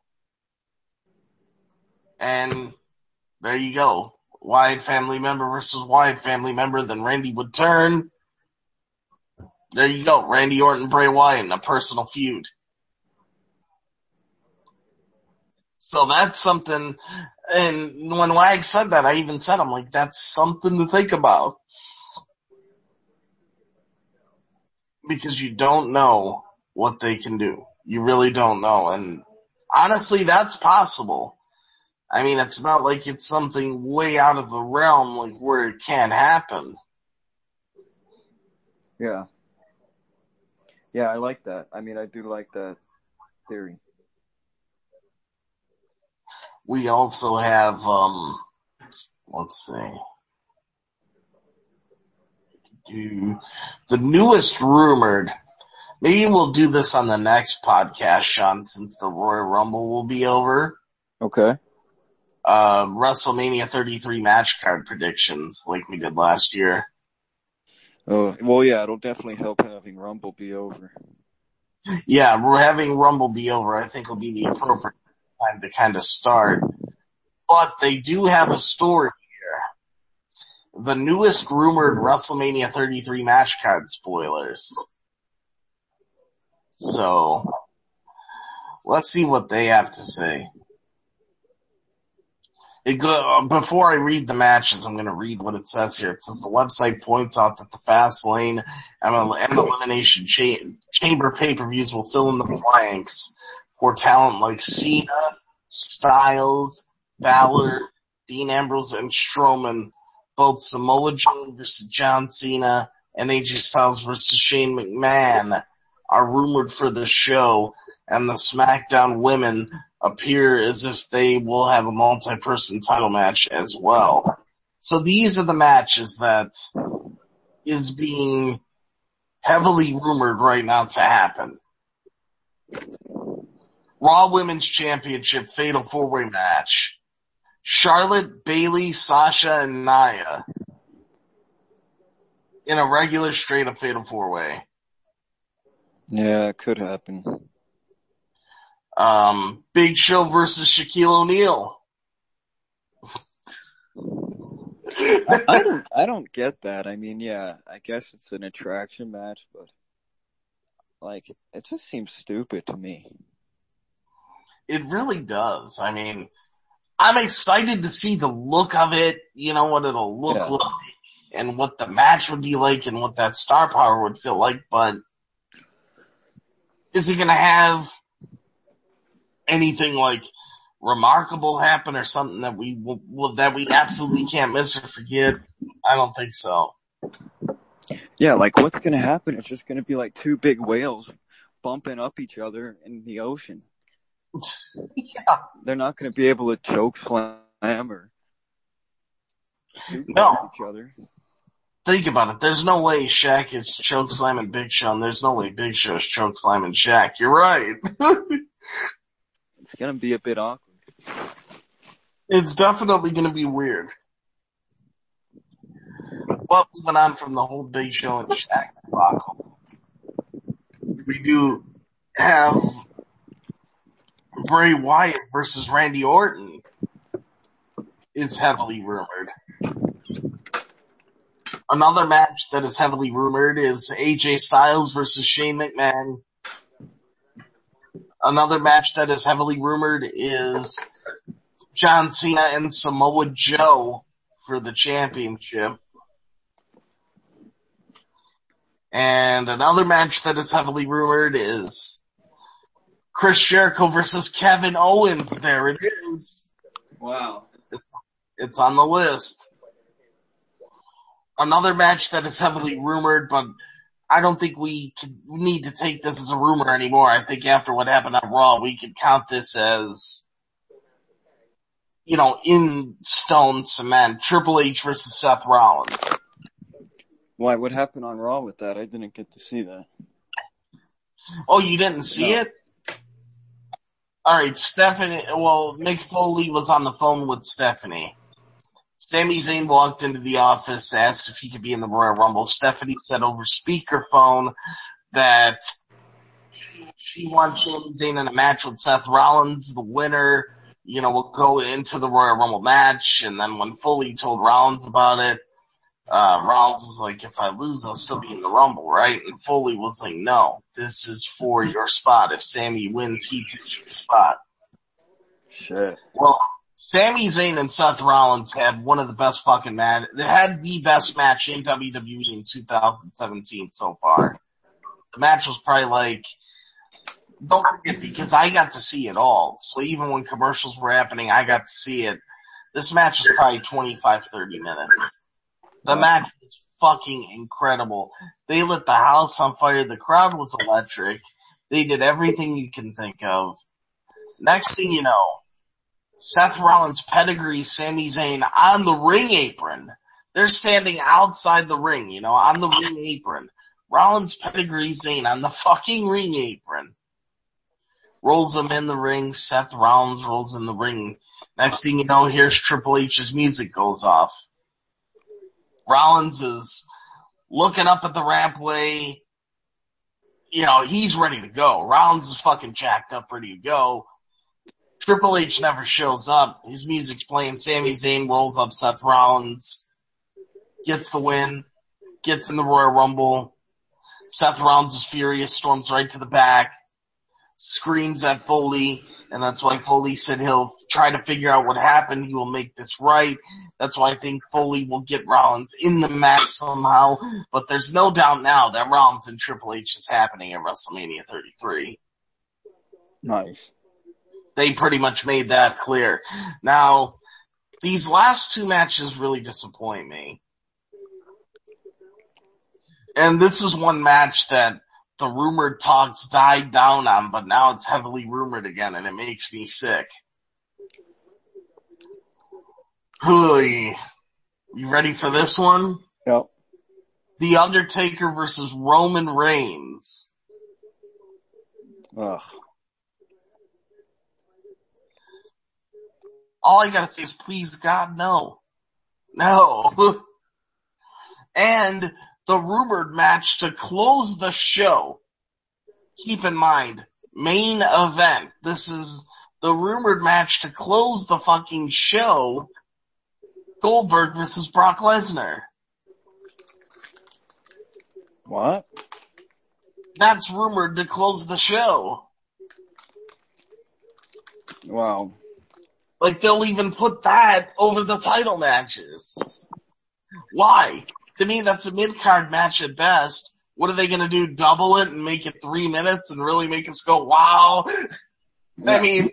Speaker 1: And there you go. Wyatt family member versus Wyatt family member. Then Randy would turn. There you go. Randy Orton, Bray Wyatt in a personal feud. So that's something, and when Wag said that, I even said, I'm like, that's something to think about. Because you don't know what they can do. You really don't know. And honestly, that's possible. I mean, it's not like it's something way out of the realm, like where it can't happen.
Speaker 2: Yeah. Yeah, I like that. I mean, I do like that theory.
Speaker 1: We also have, let's see. The newest rumored, maybe we'll do this on the next podcast, Sean, since the Royal Rumble will be over.
Speaker 2: Okay.
Speaker 1: WrestleMania 33 match card predictions like we did last year.
Speaker 2: Oh, well, yeah, it'll definitely help having Rumble be over.
Speaker 1: Yeah, we're having Rumble be over. I think will be the appropriate time to kind of start. But they do have a story here. The newest rumored WrestleMania 33 match card spoilers. So, let's see what they have to say. Before I read the matches, I'm going to read what it says here. It says the website points out that the Fastlane and Elimination Chamber pay-per-views will fill in the blanks for talent like Cena, Styles, Balor, Dean Ambrose, and Strowman. Both Samoa Joe versus John Cena and AJ Styles versus Shane McMahon are rumored for the show, and the SmackDown women appear as if they will have a multi-person title match as well. So these are the matches that is being heavily rumored right now to happen. Raw Women's Championship Fatal 4-Way match. Charlotte, Bayley, Sasha, and Nia in a regular straight-up Fatal 4-Way.
Speaker 2: Yeah, it could happen.
Speaker 1: Big Show versus Shaquille O'Neal.
Speaker 2: I don't get that. I mean, yeah, I guess it's an attraction match, but like, it just seems stupid to me.
Speaker 1: It really does. I mean, I'm excited to see the look of it, you know, what it'll look like, and what the match would be like, and what that star power would feel like, but is it gonna have anything like remarkable happen or something that we absolutely can't miss or forget? I don't think so.
Speaker 2: Yeah, like what's gonna happen? It's just gonna be like two big whales bumping up each other in the ocean.
Speaker 1: Yeah.
Speaker 2: They're not gonna be able to choke slam or shoot each other.
Speaker 1: Think about it. There's no way Shaq is choke slamming Big Show, and there's no way Big Show is choke slamming Shaq. You're right.
Speaker 2: It's gonna be a bit awkward.
Speaker 1: It's definitely gonna be weird. But moving on from the whole Big Show and Shaq debacle, we do have Bray Wyatt versus Randy Orton is heavily rumored. Another match that is heavily rumored is AJ Styles versus Shane McMahon. Another match that is heavily rumored is John Cena and Samoa Joe for the championship. And another match that is heavily rumored is Chris Jericho versus Kevin Owens. There it is.
Speaker 2: Wow.
Speaker 1: It's on the list. Another match that is heavily rumored, but I don't think we need to take this as a rumor anymore. I think after what happened on Raw, we could count this as, you know, in stone cement. Triple H versus Seth Rollins.
Speaker 2: Why? What happened on Raw with that? I didn't get to see that.
Speaker 1: Oh, you didn't see it? Alright, Mick Foley was on the phone with Stephanie. Sami Zayn walked into the office, asked if he could be in the Royal Rumble. Stephanie said over speakerphone that she wants Sami Zayn in a match with Seth Rollins. The winner, you know, will go into the Royal Rumble match. And then when Foley told Rollins about it, Rollins was like, if I lose, I'll still be in the Rumble, right? And Foley was like, no, this is for your spot. If Sami wins, he takes your spot.
Speaker 2: Shit.
Speaker 1: Well, Sami Zayn and Seth Rollins had one of the best fucking matches. They had the best match in WWE in 2017 so far. The match was probably like, don't forget, because I got to see it all. So even when commercials were happening, I got to see it. This match was probably 25, 30 minutes. The match was fucking incredible. They lit the house on fire. The crowd was electric. They did everything you can think of. Next thing you know, Seth Rollins pedigrees Sami Zayn on the ring apron. They're standing outside the ring, you know, on the ring apron. Rollins pedigrees Zayn on the fucking ring apron. Rolls him in the ring. Seth Rollins rolls in the ring. Next thing you know, here's Triple H's music goes off. Rollins is looking up at the rampway. He's ready to go. Rollins is fucking jacked up, ready to go. Triple H never shows up. His music's playing. Sami Zayn rolls up Seth Rollins, gets the win, gets in the Royal Rumble. Seth Rollins is furious, storms right to the back, screams at Foley, and that's why Foley said he'll try to figure out what happened. He will make this right. That's why I think Foley will get Rollins in the match somehow. But there's no doubt now that Rollins and Triple H is happening at WrestleMania 33.
Speaker 2: Nice.
Speaker 1: They pretty much made that clear. Now, these last two matches really disappoint me. And this is one match that the rumored talks died down on, but now it's heavily rumored again, and it makes me sick. You ready for this one?
Speaker 2: Yep.
Speaker 1: The Undertaker versus Roman Reigns.
Speaker 2: Ugh.
Speaker 1: All I gotta say is please God, no. No. And the rumored match to close the show. Keep in mind, main event. This is the rumored match to close the fucking show. Goldberg versus Brock Lesnar.
Speaker 2: What?
Speaker 1: That's rumored to close the show.
Speaker 2: Wow.
Speaker 1: Like, they'll even put that over the title matches. Why? To me, that's a mid-card match at best. What are they gonna do? Double it and make it 3 minutes and really make us go, wow?
Speaker 2: Yeah.
Speaker 1: I mean,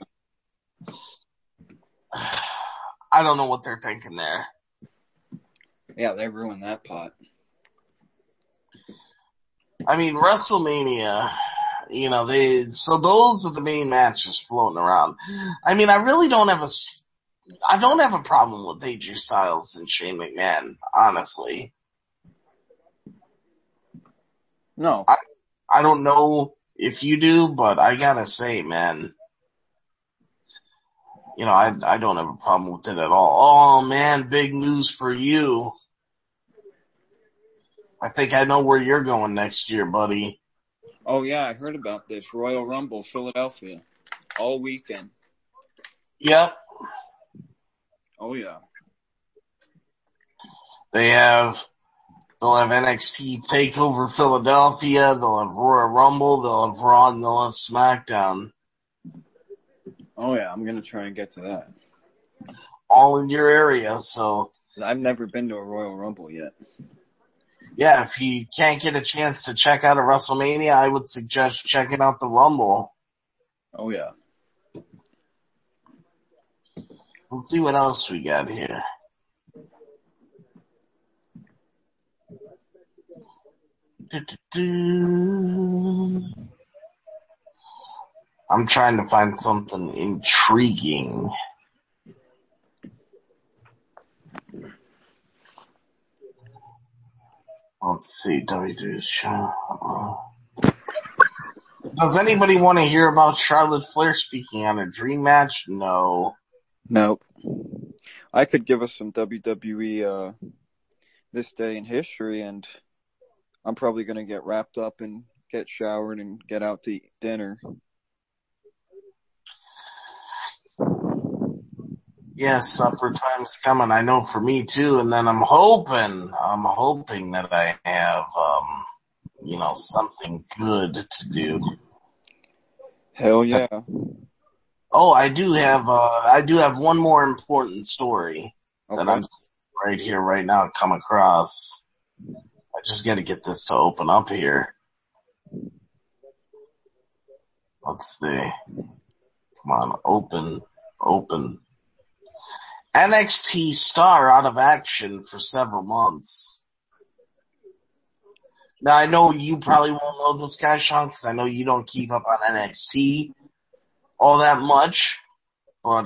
Speaker 1: I don't know what they're thinking there.
Speaker 2: Yeah, they ruined that pot.
Speaker 1: I mean, WrestleMania, so those are the main matches floating around. I mean, I don't have a problem with AJ Styles and Shane McMahon, honestly.
Speaker 2: No.
Speaker 1: I don't know if you do, but I gotta say, man, I don't have a problem with it at all. Oh man, big news for you. I think I know where you're going next year, buddy.
Speaker 2: Oh yeah, I heard about this. Royal Rumble, Philadelphia. All weekend.
Speaker 1: Yep.
Speaker 2: Oh yeah.
Speaker 1: They'll have NXT TakeOver Philadelphia, they'll have Royal Rumble, they'll have Raw, and they'll have SmackDown.
Speaker 2: Oh yeah, I'm gonna try and get to that.
Speaker 1: All in your area, so.
Speaker 2: I've never been to a Royal Rumble yet.
Speaker 1: Yeah, if you can't get a chance to check out a WrestleMania, I would suggest checking out the Rumble.
Speaker 2: Oh yeah.
Speaker 1: Let's see what else we got here. I'm trying to find something intriguing. Let's see, WWE show. Does anybody want to hear about Charlotte Flair speaking on a dream match? No.
Speaker 2: Nope. I could give us some WWE this day in history, and I'm probably gonna get wrapped up and get showered and get out to eat dinner.
Speaker 1: Yes, supper time's coming. I know for me too. And then I'm hoping that I have, something good to do.
Speaker 2: Hell yeah.
Speaker 1: Oh, I do have one more important story that I'm right here, right now, come across. I just gotta get this to open up here. Let's see. Come on, open. NXT star out of action for several months. Now I know you probably won't know this guy, Sean, because I know you don't keep up on NXT all that much. But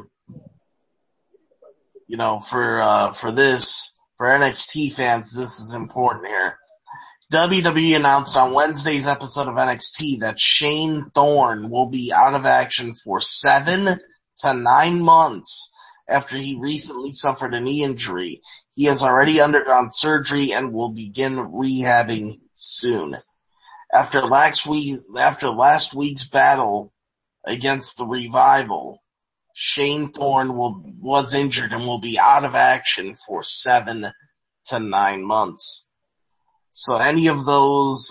Speaker 1: for NXT fans, this is important here. WWE announced on Wednesday's episode of NXT that Shane Thorne will be out of action for 7 to 9 months after he recently suffered a knee injury. He has already undergone surgery and will begin rehabbing soon. After last week's battle against the Revival, Shane Thorne was injured and will be out of action for 7 to 9 months. So any of those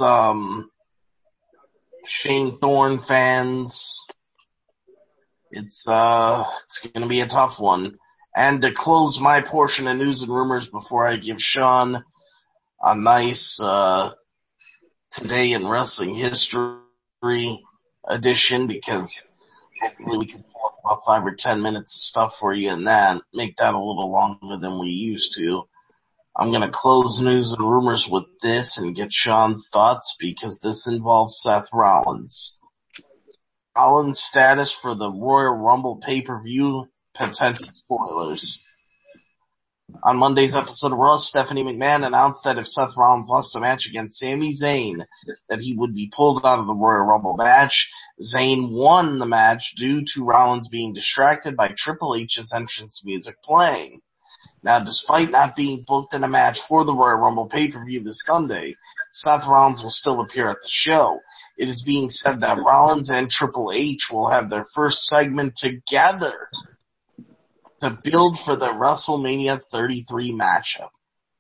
Speaker 1: Shane Thorne fans, it's gonna be a tough one. And to close my portion of news and rumors before I give Sean a nice Today in Wrestling History edition, because hopefully we can pull up about 5 or 10 minutes of stuff for you and make that a little longer than we used to. I'm gonna close news and rumors with this and get Sean's thoughts, because this involves Seth Rollins. Rollins' status for the Royal Rumble pay-per-view, potential spoilers. On Monday's episode of Raw, Stephanie McMahon announced that if Seth Rollins lost a match against Sami Zayn, that he would be pulled out of the Royal Rumble match. Zayn won the match due to Rollins being distracted by Triple H's entrance music playing. Now, despite not being booked in a match for the Royal Rumble pay-per-view this Sunday, Seth Rollins will still appear at the show. It is being said that Rollins and Triple H will have their first segment together to build for the WrestleMania 33 matchup.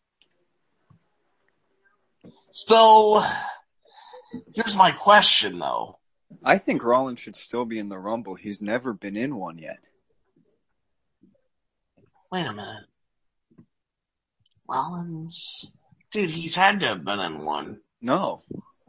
Speaker 1: So, here's my question though.
Speaker 2: I think Rollins should still be in the Rumble. He's never been in one yet.
Speaker 1: Wait a minute. Rollins? Dude, he's had to have been in one.
Speaker 2: No.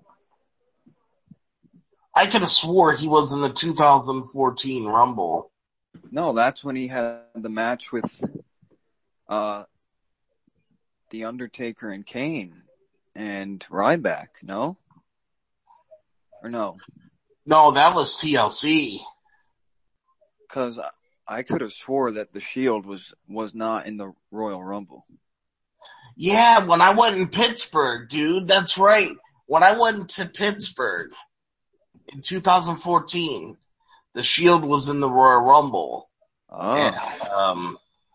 Speaker 1: I could have swore he was in the 2014 Rumble.
Speaker 2: No, that's when he had the match with The Undertaker and Kane and Ryback, no? Or no?
Speaker 1: No, that was TLC.
Speaker 2: Because I could have swore that the Shield was not in the Royal Rumble.
Speaker 1: Yeah, when I went in Pittsburgh, dude, that's right. When I went to Pittsburgh in 2014, the Shield was in the Royal Rumble.
Speaker 2: Oh.
Speaker 1: And,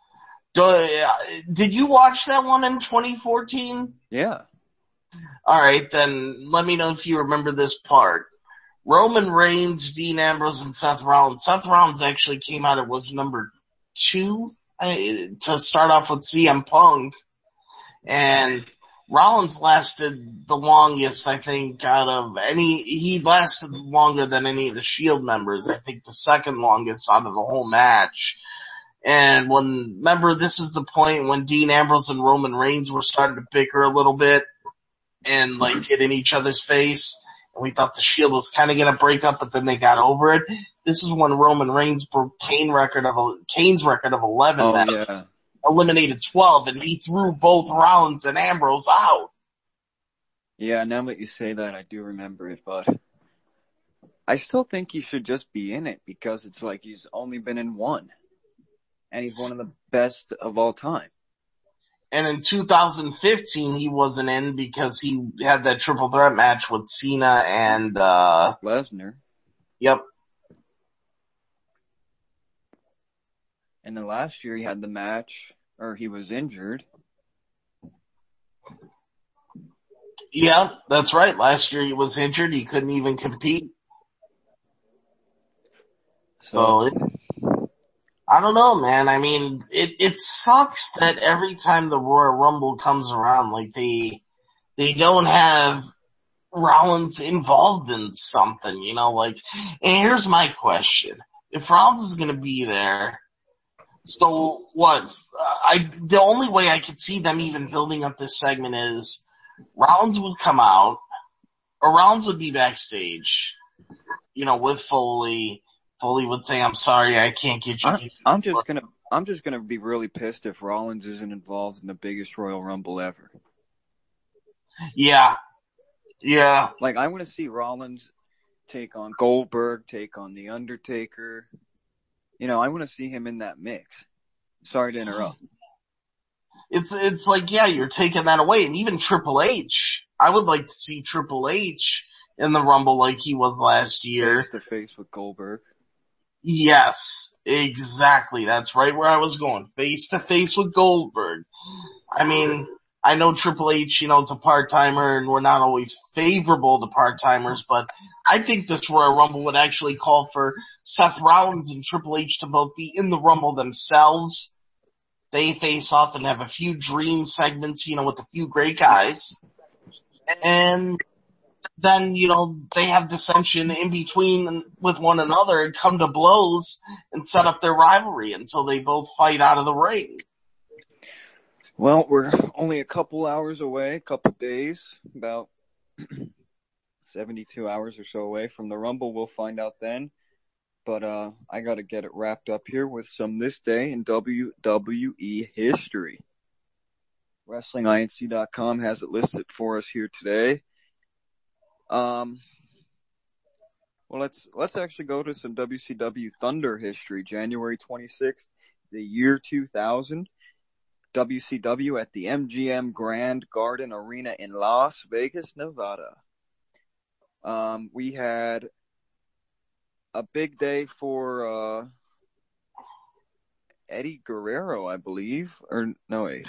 Speaker 1: did you watch that one in 2014?
Speaker 2: Yeah.
Speaker 1: Alright, then let me know if you remember this part. Roman Reigns, Dean Ambrose, and Seth Rollins. Seth Rollins actually came out, it was number 2 to start off with CM Punk. And Rollins lasted the longest, I think, he lasted longer than any of the Shield members. I think the second longest out of the whole match. And remember, this is the point when Dean Ambrose and Roman Reigns were starting to bicker a little bit and get in each other's face. And we thought the Shield was kind of going to break up, but then they got over it. This is when Roman Reigns broke Kane's record of 11.
Speaker 2: Oh, yeah.
Speaker 1: Eliminated 12, and he threw both Rollins and Ambrose out.
Speaker 2: Yeah, now that you say that, I do remember it, but I still think he should just be in it, because it's like he's only been in one. And he's one of the best of all time.
Speaker 1: And in 2015, he wasn't in because he had that triple threat match with Cena and
Speaker 2: Lesnar.
Speaker 1: Yep.
Speaker 2: And then last year he had the match, or he was injured.
Speaker 1: Yeah, that's right. Last year he was injured. He couldn't even compete. So I don't know, man. I mean, it sucks that every time the Royal Rumble comes around, they don't have Rollins involved in something, and here's my question. If Rollins is gonna be there, so what? The only way I could see them even building up this segment is Rollins would come out, or Rollins would be backstage, with Foley. Foley would say, "I'm sorry, I can't get you."
Speaker 2: I'm just gonna be really pissed if Rollins isn't involved in the biggest Royal Rumble ever.
Speaker 1: Yeah. Yeah.
Speaker 2: I want to see Rollins take on Goldberg, take on The Undertaker. I want to see him in that mix. Sorry to interrupt.
Speaker 1: It's yeah, you're taking that away. And even Triple H. I would like to see Triple H in the Rumble like he was last year.
Speaker 2: Face to face with Goldberg.
Speaker 1: Yes, exactly. That's right where I was going. Face to face with Goldberg. I mean, I know Triple H, is a part-timer and we're not always favorable to part-timers, but I think this Royal Rumble would actually call for Seth Rollins and Triple H to both be in the Rumble themselves. They face off and have a few dream segments, with a few great guys. And then, they have dissension in between with one another and come to blows and set up their rivalry until they both fight out of the ring.
Speaker 2: Well, we're only a couple hours away, a couple days, about 72 hours or so away from the Rumble. We'll find out then. But I got to get it wrapped up here with some This Day in WWE history. WrestlingINC.com has it listed for us here today. Well, let's actually go to some WCW Thunder history. January 26th, the year 2000. WCW at the MGM Grand Garden Arena in Las Vegas, Nevada. We had a big day for Eddie Guerrero, I believe. Or no, wait.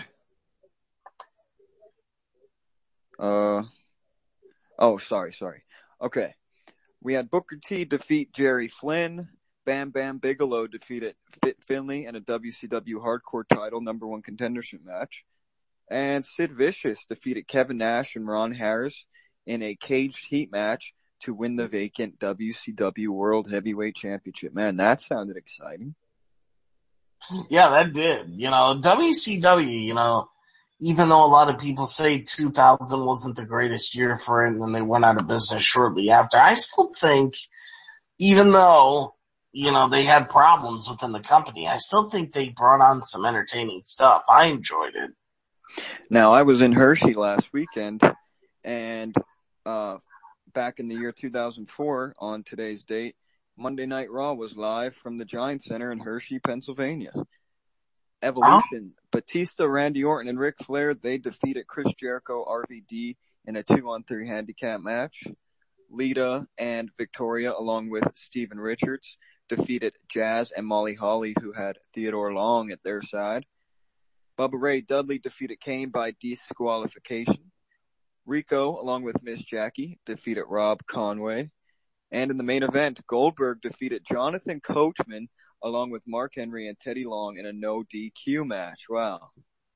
Speaker 2: Sorry. Okay. We had Booker T defeat Jerry Flynn. Bam Bam Bigelow defeated Fit Finlay in a WCW Hardcore title #1 contendership match. And Sid Vicious defeated Kevin Nash and Ron Harris in a caged heat match to win the vacant WCW World Heavyweight Championship. Man, that sounded exciting.
Speaker 1: Yeah, that did. WCW, even though a lot of people say 2000 wasn't the greatest year for it and then they went out of business shortly after, I still think, even though, they had problems within the company, I still think they brought on some entertaining stuff. I enjoyed it.
Speaker 2: Now, I was in Hershey last weekend, and back in the year 2004, on today's date, Monday Night Raw was live from the Giant Center in Hershey, Pennsylvania. Evolution, Batista, Randy Orton, and Ric Flair, they defeated Chris Jericho, RVD in a 2-on-3 handicap match. Lita and Victoria, along with Steven Richards, defeated Jazz and Molly Holly, who had Theodore Long at their side. Bubba Ray Dudley defeated Kane by disqualification. Rico, along with Miss Jackie, defeated Rob Conway. And in the main event, Goldberg defeated Jonathan Coachman, along with Mark Henry and Teddy Long in a no DQ match. Wow.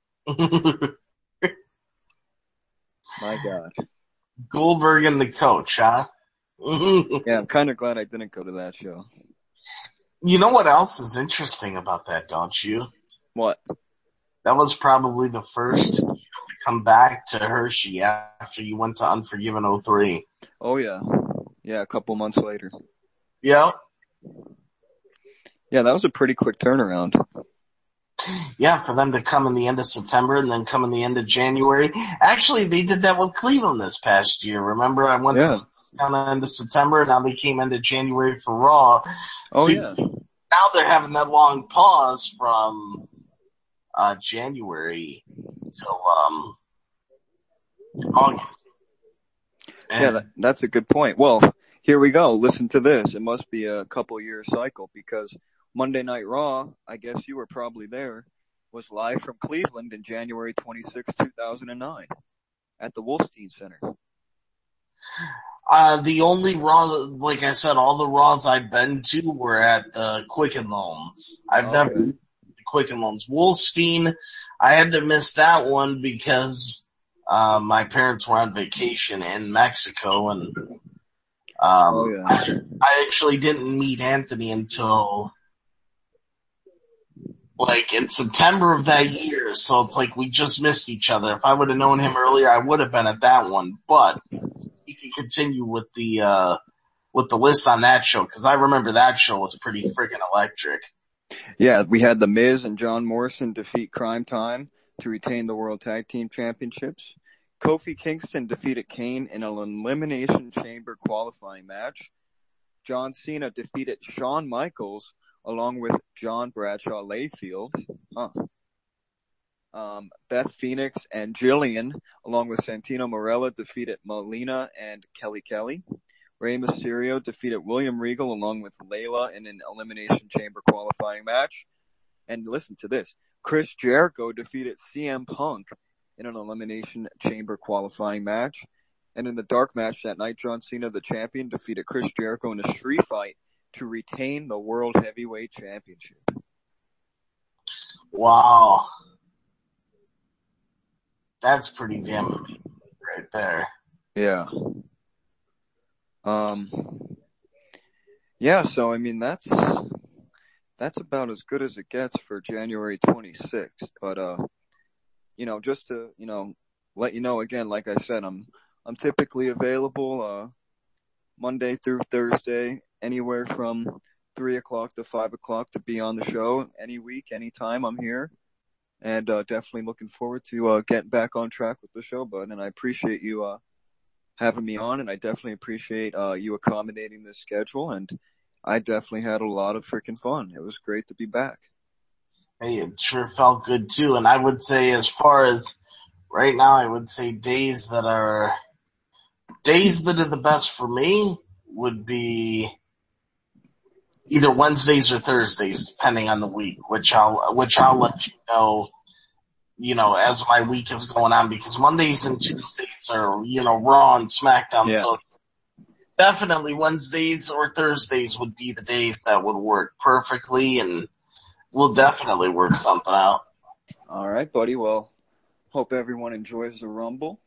Speaker 2: My God.
Speaker 1: Goldberg and the Coach, huh?
Speaker 2: Yeah, I'm kind of glad I didn't go to that show.
Speaker 1: You know what else is interesting about that, don't you?
Speaker 2: What?
Speaker 1: That was probably the first to come back to Hershey after you went to Unforgiven 03.
Speaker 2: Oh, yeah. Yeah, a couple months later.
Speaker 1: Yeah.
Speaker 2: Yeah, that was a pretty quick turnaround.
Speaker 1: Yeah, for them to come in the end of September and then come in the end of January. Actually, they did that with Cleveland this past year. Remember, I went to kind of end of September, and now they came into January for Raw.
Speaker 2: Oh, yeah.
Speaker 1: Now they're having that long pause from January till August.
Speaker 2: Yeah, that's a good point. Well, here we go. Listen to this. It must be a couple-year cycle because Monday Night Raw, I guess you were probably there, was live from Cleveland in January 26, 2009 at the Wolstein Center.
Speaker 1: The only Raw, like I said, all the Raws I've been to were at the Quicken Loans. I've never been to the Quicken Loans. Wolstein, I had to miss that one because my parents were on vacation in Mexico, and I actually didn't meet Anthony until like in September of that year, so it's like we just missed each other. If I would have known him earlier, I would have been at that one, but you can continue with the list on that show, because I remember that show was pretty freaking electric.
Speaker 2: Yeah, we had The Miz and John Morrison defeat Crime Time to retain the World Tag Team Championships. Kofi Kingston defeated Kane in an Elimination Chamber qualifying match. John Cena defeated Shawn Michaels along with John Bradshaw Layfield. Beth Phoenix and Jillian, along with Santino Marella, defeated Melina and Kelly Kelly. Rey Mysterio defeated William Regal along with Layla in an Elimination Chamber qualifying match. And listen to this. Chris Jericho defeated CM Punk in an Elimination Chamber qualifying match. And in the dark match that night, John Cena, the champion, defeated Chris Jericho in a street fight to retain the World Heavyweight Championship.
Speaker 1: Wow. That's pretty damn amazing right there.
Speaker 2: Yeah. Yeah, so I mean that's about as good as it gets for January 26th. But just to, let you know again, like I said, I'm typically available Monday through Thursday, anywhere from 3 o'clock to 5 o'clock to be on the show any week, anytime I'm here. And definitely looking forward to getting back on track with the show, bud. And I appreciate you having me on, and I definitely appreciate you accommodating this schedule, and I definitely had a lot of freaking fun. It was great to be back.
Speaker 1: Hey, it sure felt good too, and I would say as far as right now, I would say days that are the best for me would be either Wednesdays or Thursdays, depending on the week, which I'll let you know, as my week is going on, because Mondays and Tuesdays are, Raw and SmackDown,
Speaker 2: Yeah.
Speaker 1: so definitely Wednesdays or Thursdays would be the days that would work perfectly, and we'll definitely work something out.
Speaker 2: All right, buddy. Well, hope everyone enjoys the Rumble.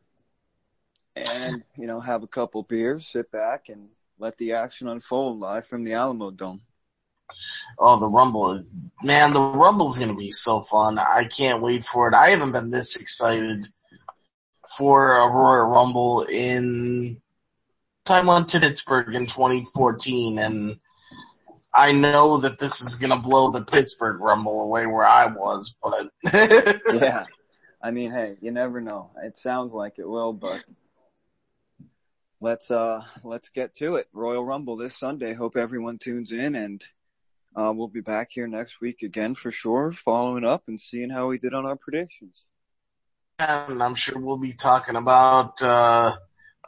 Speaker 2: And, have a couple beers, sit back, and let the action unfold live from the Alamo Dome.
Speaker 1: Oh, the Rumble. Man, the Rumble's gonna be so fun. I can't wait for it. I haven't been this excited for a Royal Rumble since I went to Pittsburgh in 2014, and I know that this is gonna blow the Pittsburgh Rumble away where I was, but
Speaker 2: Yeah. I mean, hey, you never know. It sounds like it will, but let's get to it. Royal Rumble this Sunday. Hope everyone tunes in, and we'll be back here next week again for sure, following up and seeing how we did on our predictions.
Speaker 1: and I'm sure we'll be talking about the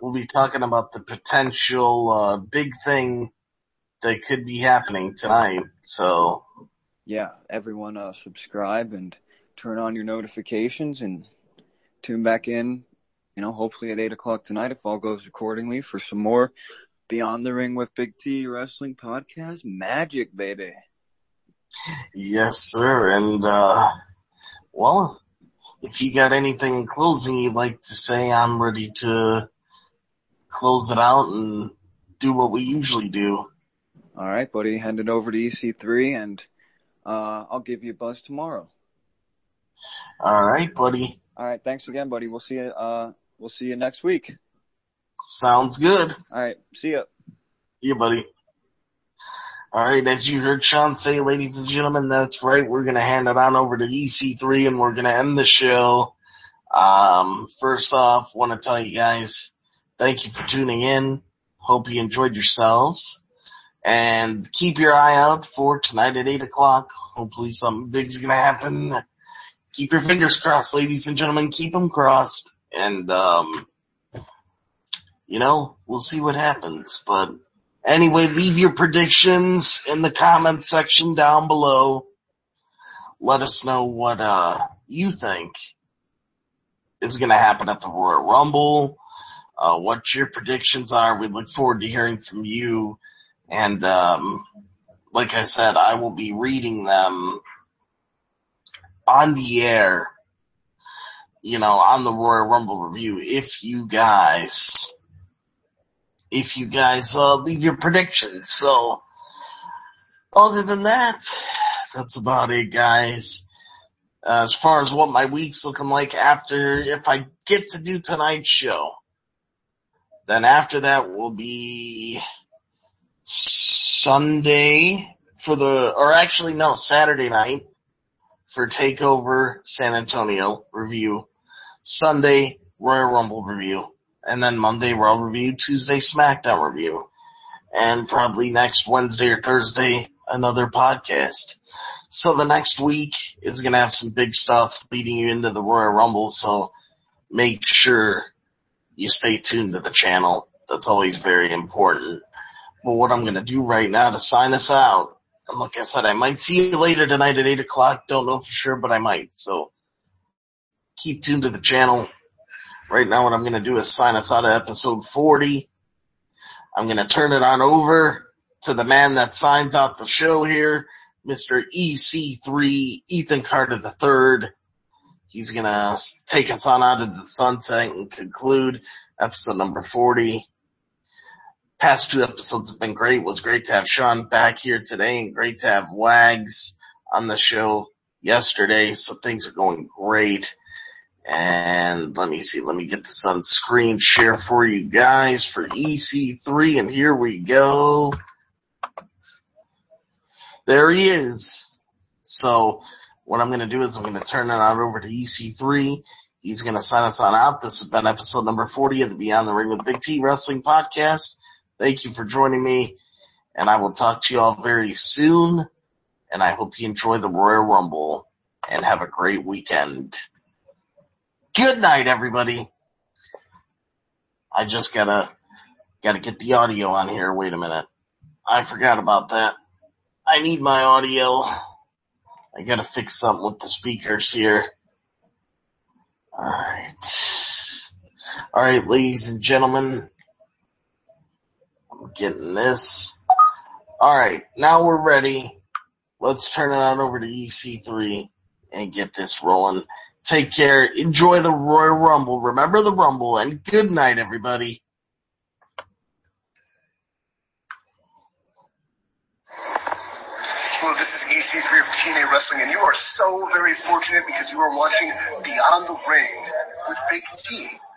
Speaker 1: potential big thing that could be happening tonight. So
Speaker 2: yeah, everyone subscribe and turn on your notifications and tune back in, hopefully at 8 o'clock tonight if all goes accordingly for some more Beyond the Ring with Big T Wrestling Podcast magic, baby.
Speaker 1: yes, sir. And well, if you got anything in closing you'd like to say, I'm ready to close it out and do what we usually do.
Speaker 2: All right, buddy. Hand it over to EC3, and I'll give you a buzz tomorrow.
Speaker 1: All right, buddy.
Speaker 2: All right. Thanks again, buddy. We'll see you. We'll see you next week.
Speaker 1: Sounds good.
Speaker 2: All right. See ya.
Speaker 1: Yeah, buddy. All right, as you heard Sean say, ladies and gentlemen, that's right. We're going to hand it on over to EC3 and we're going to end the show. First off, want to tell you guys, thank you for tuning in. Hope you enjoyed yourselves. And keep your eye out for tonight at 8 o'clock. Hopefully something big's going to happen. Keep your fingers crossed, ladies and gentlemen. Keep them crossed. And, we'll see what happens. But anyway, leave your predictions in the comment section down below. Let us know what you think is going to happen at the Royal Rumble, what your predictions are. We look forward to hearing from you. And like I said, I will be reading them on the air, on the Royal Rumble review if you guys leave your predictions. So other than that, that's about it, guys. As far as what my week's looking like if I get to do tonight's show, then after that will be Saturday night for TakeOver San Antonio review, Sunday Royal Rumble review, and then Monday Raw review, Tuesday SmackDown review, and probably next Wednesday or Thursday another podcast. So the next week is going to have some big stuff leading you into the Royal Rumble, so make sure you stay tuned to the channel. That's always very important. But what I'm going to do right now to sign us out, and like I said, I might see you later tonight at 8 o'clock. Don't know for sure, but I might. So keep tuned to the channel. Right now what I'm going to do is sign us out of episode 40. I'm going to turn it on over to the man that signs out the show here, Mr. EC3, Ethan Carter III. He's going to take us on out into the sunset and conclude episode number 40. Past two episodes have been great. It was great to have Sean back here today and great to have Wags on the show yesterday. So things are going great. And let me see, let me get this on screen share for you guys for EC3, and here we go. There he is. So what I'm going to do is I'm going to turn it on over to EC3. He's going to sign us on out. This has been episode number 40 of the Beyond the Ring with Big T Wrestling Podcast. Thank you for joining me, and I will talk to you all very soon, and I hope you enjoy the Royal Rumble, and have a great weekend. Good night, everybody. I just gotta get the audio on here. Wait a minute. I forgot about that. I need my audio. I gotta fix something with the speakers here. Alright, ladies and gentlemen. I'm getting this. Alright, now we're ready. Let's turn it on over to EC3 and get this rolling. Take care. Enjoy the Royal Rumble. Remember the Rumble, and good night, everybody.
Speaker 3: Well, this is EC3 of TNA Wrestling, and you are so very fortunate because you are watching Beyond the Ring with Big T.